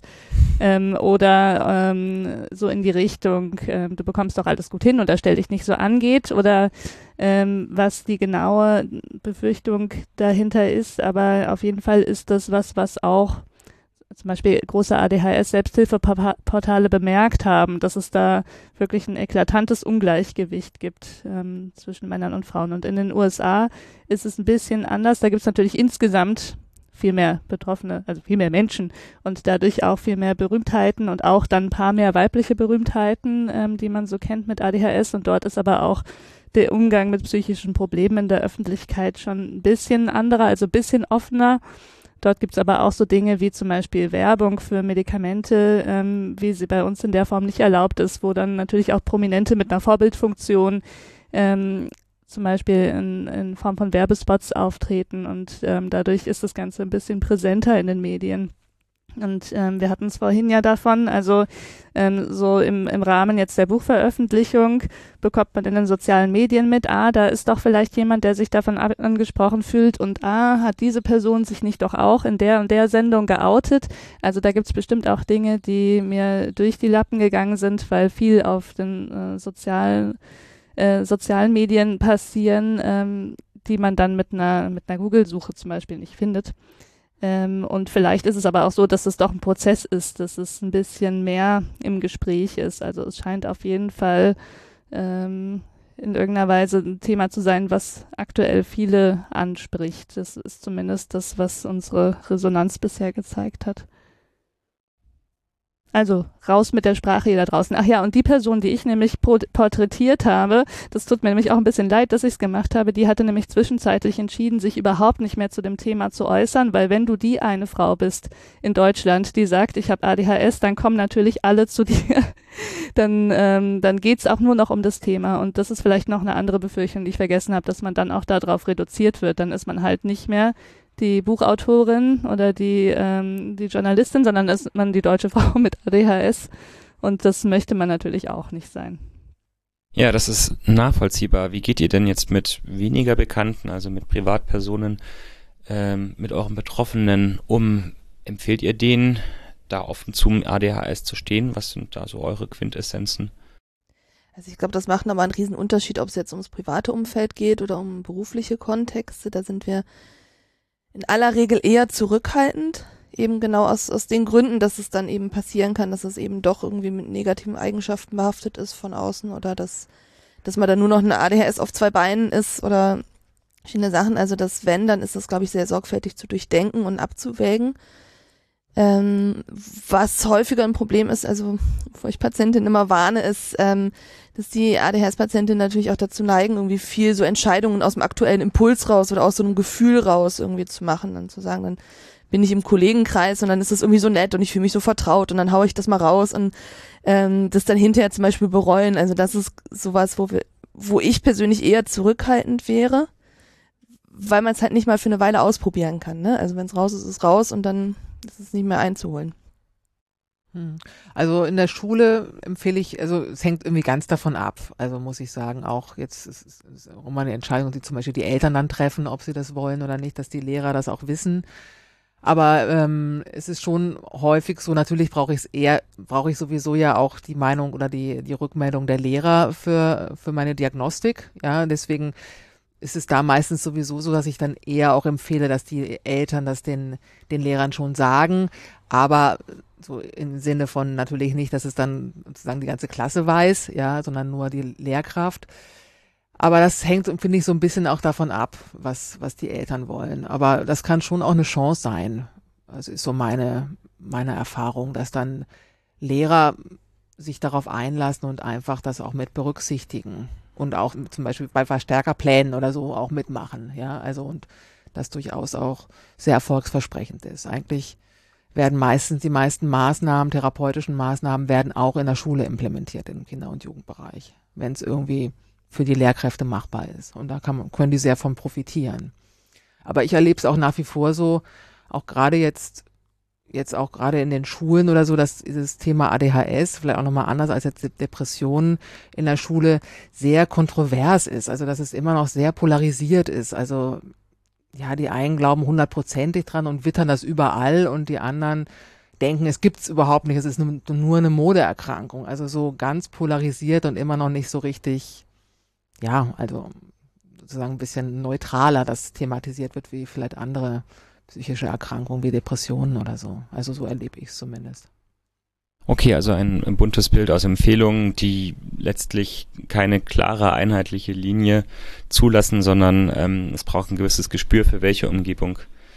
oder so in die Richtung, du bekommst doch alles gut hin und stell dich nicht so an geht, oder was die genaue Befürchtung dahinter ist. Aber auf jeden Fall ist das was auch zum Beispiel große ADHS-Selbsthilfeportale bemerkt haben, dass es da wirklich ein eklatantes Ungleichgewicht gibt zwischen Männern und Frauen. Und in den USA ist es ein bisschen anders. Da gibt es natürlich insgesamt viel mehr Betroffene, also viel mehr Menschen und dadurch auch viel mehr Berühmtheiten und auch dann ein paar mehr weibliche Berühmtheiten, die man so kennt mit ADHS. Und dort ist aber auch der Umgang mit psychischen Problemen in der Öffentlichkeit schon ein bisschen anderer, also ein bisschen offener. Dort gibt's aber auch so Dinge wie zum Beispiel Werbung für Medikamente, wie sie bei uns in der Form nicht erlaubt ist, wo dann natürlich auch Prominente mit einer Vorbildfunktion zum Beispiel in Form von Werbespots auftreten und dadurch ist das Ganze ein bisschen präsenter in den Medien. Und wir hatten es vorhin ja davon, also so im Rahmen jetzt der Buchveröffentlichung bekommt man in den sozialen Medien mit, da ist doch vielleicht jemand, der sich davon angesprochen fühlt und hat diese Person sich nicht doch auch in der und der Sendung geoutet. Also da gibt's bestimmt auch Dinge, die mir durch die Lappen gegangen sind, weil viel auf den sozialen Medien passieren, die man dann mit einer Google-Suche zum Beispiel nicht findet. Und vielleicht ist es aber auch so, dass es doch ein Prozess ist, dass es ein bisschen mehr im Gespräch ist. Also es scheint auf jeden Fall in irgendeiner Weise ein Thema zu sein, was aktuell viele anspricht. Das ist zumindest das, was unsere Resonanz bisher gezeigt hat. Also raus mit der Sprache hier da draußen. Ach ja, und die Person, die ich nämlich porträtiert habe, das tut mir nämlich auch ein bisschen leid, dass ich es gemacht habe, die hatte nämlich zwischenzeitlich entschieden, sich überhaupt nicht mehr zu dem Thema zu äußern, weil wenn du die eine Frau bist in Deutschland, die sagt, ich habe ADHS, dann kommen natürlich alle zu dir. Dann geht's auch nur noch um das Thema und das ist vielleicht noch eine andere Befürchtung, die ich vergessen habe, dass man dann auch darauf reduziert wird. Dann ist man halt nicht mehr die Buchautorin oder die Journalistin, sondern ist man die deutsche Frau mit ADHS und das möchte man natürlich auch nicht sein. Ja, das ist nachvollziehbar. Wie geht ihr denn jetzt mit weniger Bekannten, also mit Privatpersonen, mit euren Betroffenen um? Empfehlt ihr denen, da offen zum ADHS zu stehen? Was sind da so eure Quintessenzen? Also ich glaube, das macht nochmal einen riesen Unterschied, ob es jetzt ums private Umfeld geht oder um berufliche Kontexte. Da sind wir in aller Regel eher zurückhaltend, eben genau aus den Gründen, dass es dann eben passieren kann, dass es eben doch irgendwie mit negativen Eigenschaften behaftet ist von außen oder dass man dann nur noch eine ADHS auf 2 Beinen ist oder verschiedene Sachen. Also das wenn, dann ist das, glaube ich, sehr sorgfältig zu durchdenken und abzuwägen. Was häufiger ein Problem ist, also wo ich Patientinnen immer warne, ist, dass die ADHS-Patientinnen natürlich auch dazu neigen, irgendwie viel so Entscheidungen aus dem aktuellen Impuls raus oder aus so einem Gefühl raus irgendwie zu machen, dann zu sagen, dann bin ich im Kollegenkreis und dann ist das irgendwie so nett und ich fühle mich so vertraut und dann haue ich das mal raus und das dann hinterher zum Beispiel bereuen. Also das ist sowas, wo ich persönlich eher zurückhaltend wäre, weil man es halt nicht mal für eine Weile ausprobieren kann, ne? Also wenn es raus ist, ist es raus und dann ist es nicht mehr einzuholen. Also in der Schule empfehle ich, also es hängt irgendwie ganz davon ab. Also muss ich sagen, auch jetzt ist auch immer eine Entscheidung, die zum Beispiel die Eltern dann treffen, ob sie das wollen oder nicht, dass die Lehrer das auch wissen. Aber es ist schon häufig so, natürlich brauche ich sowieso ja auch die Meinung oder die Rückmeldung der Lehrer für meine Diagnostik. Ja, deswegen ist es da meistens sowieso so, dass ich dann eher auch empfehle, dass die Eltern das den Lehrern schon sagen, aber so im Sinne von natürlich nicht, dass es dann sozusagen die ganze Klasse weiß, ja, sondern nur die Lehrkraft. Aber das hängt, finde ich, so ein bisschen auch davon ab, was die Eltern wollen. Aber das kann schon auch eine Chance sein. Also ist so meine Erfahrung, dass dann Lehrer sich darauf einlassen und einfach das auch mit berücksichtigen. Und auch zum Beispiel bei Verstärkerplänen oder so auch mitmachen, ja, also und das durchaus auch sehr erfolgsversprechend ist. Eigentlich werden die meisten Maßnahmen, therapeutischen Maßnahmen werden auch in der Schule implementiert im Kinder- und Jugendbereich, wenn es irgendwie für die Lehrkräfte machbar ist. Und da können die sehr von profitieren. Aber ich erlebe es auch nach wie vor so, auch gerade jetzt auch gerade in den Schulen oder so, dass dieses Thema ADHS, vielleicht auch nochmal anders als jetzt Depressionen in der Schule, sehr kontrovers ist. Also dass es immer noch sehr polarisiert ist. Also ja, die einen glauben 100%ig dran und wittern das überall und die anderen denken, es gibt's überhaupt nicht, es ist nur eine Modeerkrankung. Also so ganz polarisiert und immer noch nicht so richtig, ja, also sozusagen ein bisschen neutraler das thematisiert wird wie vielleicht andere psychische Erkrankungen wie Depressionen oder so. Also so erlebe ich es zumindest. Okay, also ein buntes Bild aus Empfehlungen, die letztlich keine klare, einheitliche Linie zulassen, sondern es braucht ein gewisses Gespür, für welche Umgebung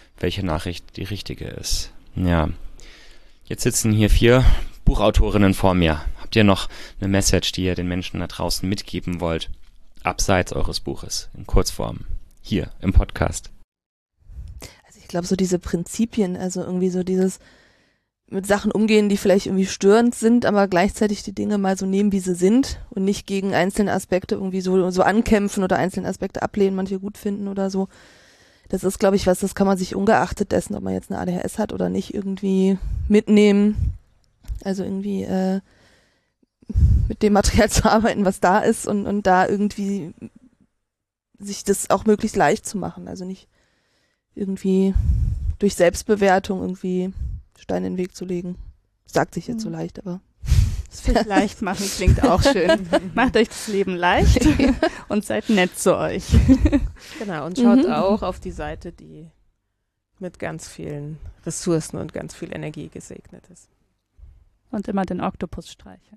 welche Nachricht die richtige ist. Ja, jetzt sitzen hier 4 Buchautorinnen vor mir. Habt ihr noch eine Message, die ihr den Menschen da draußen mitgeben wollt, abseits eures Buches, in Kurzform, hier im Podcast? Also ich glaube, so diese Prinzipien, also irgendwie so dieses mit Sachen umgehen, die vielleicht irgendwie störend sind, aber gleichzeitig die Dinge mal so nehmen, wie sie sind und nicht gegen einzelne Aspekte irgendwie so ankämpfen oder einzelne Aspekte ablehnen, manche gut finden oder so. Das ist, glaube ich, das kann man sich ungeachtet dessen, ob man jetzt eine ADHS hat oder nicht, irgendwie mitnehmen. Also irgendwie mit dem Material zu arbeiten, was da ist und da irgendwie sich das auch möglichst leicht zu machen. Also nicht irgendwie durch Selbstbewertung irgendwie Steine in den Weg zu legen. Sagt sich jetzt so leicht, aber das viel leicht machen klingt auch schön. Macht euch das Leben leicht und seid nett zu euch. Genau, und schaut auch auf die Seite, die mit ganz vielen Ressourcen und ganz viel Energie gesegnet ist. Und immer den Oktopus streicheln.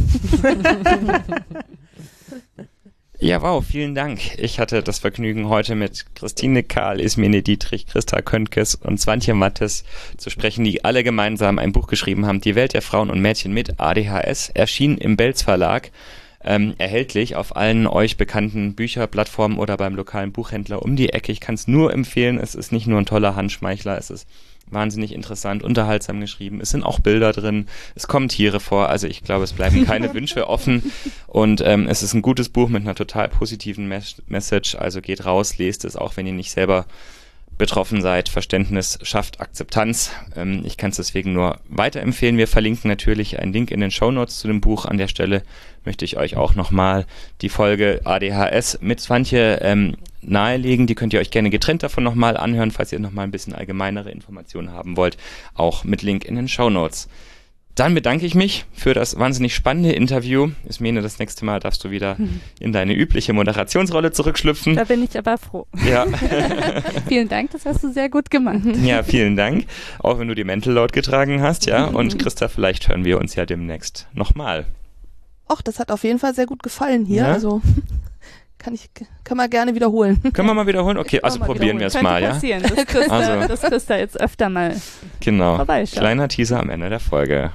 Ja, wow, vielen Dank. Ich hatte das Vergnügen, heute mit Christine Kahl, Ismene Dietrich, Christa Köntges und Swantje Mattes zu sprechen, die alle gemeinsam ein Buch geschrieben haben, Die Welt der Frauen und Mädchen mit ADHS, erschienen im Belz Verlag, erhältlich auf allen euch bekannten Bücherplattformen oder beim lokalen Buchhändler um die Ecke. Ich kann es nur empfehlen, es ist nicht nur ein toller Handschmeichler, es ist wahnsinnig interessant, unterhaltsam geschrieben. Es sind auch Bilder drin, es kommen Tiere vor, also ich glaube, es bleiben keine Wünsche offen und es ist ein gutes Buch mit einer total positiven Message, also geht raus, lest es, auch wenn ihr nicht selber betroffen seid. Verständnis schafft Akzeptanz. Ich kann es deswegen nur weiterempfehlen. Wir verlinken natürlich einen Link in den Shownotes zu dem Buch. An der Stelle möchte ich euch auch nochmal die Folge ADHS mit Swantje nahelegen. Die könnt ihr euch gerne getrennt davon nochmal anhören, falls ihr nochmal ein bisschen allgemeinere Informationen haben wollt. Auch mit Link in den Shownotes. Dann bedanke ich mich für das wahnsinnig spannende Interview. Ismene, das nächste Mal darfst du wieder in deine übliche Moderationsrolle zurückschlüpfen. Da bin ich aber froh. Ja. Vielen Dank, das hast du sehr gut gemacht. Ja, vielen Dank. Auch wenn du die Mental Load getragen hast, ja. Und Christa, vielleicht hören wir uns ja demnächst nochmal. Och, das hat auf jeden Fall sehr gut gefallen hier. Ja? Also kann man gerne wiederholen. Können wir mal wiederholen? Okay, also probieren wir es mal, ja? Passieren, dass Christa jetzt öfter mal vorbeischaut. Kleiner Teaser am Ende der Folge.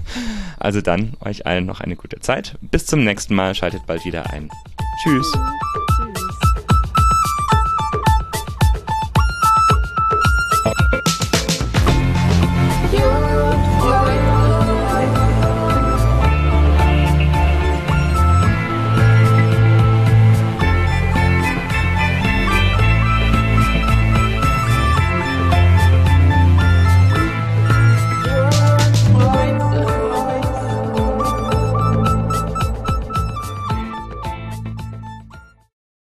Also dann euch allen noch eine gute Zeit. Bis zum nächsten Mal. Schaltet bald wieder ein. Tschüss.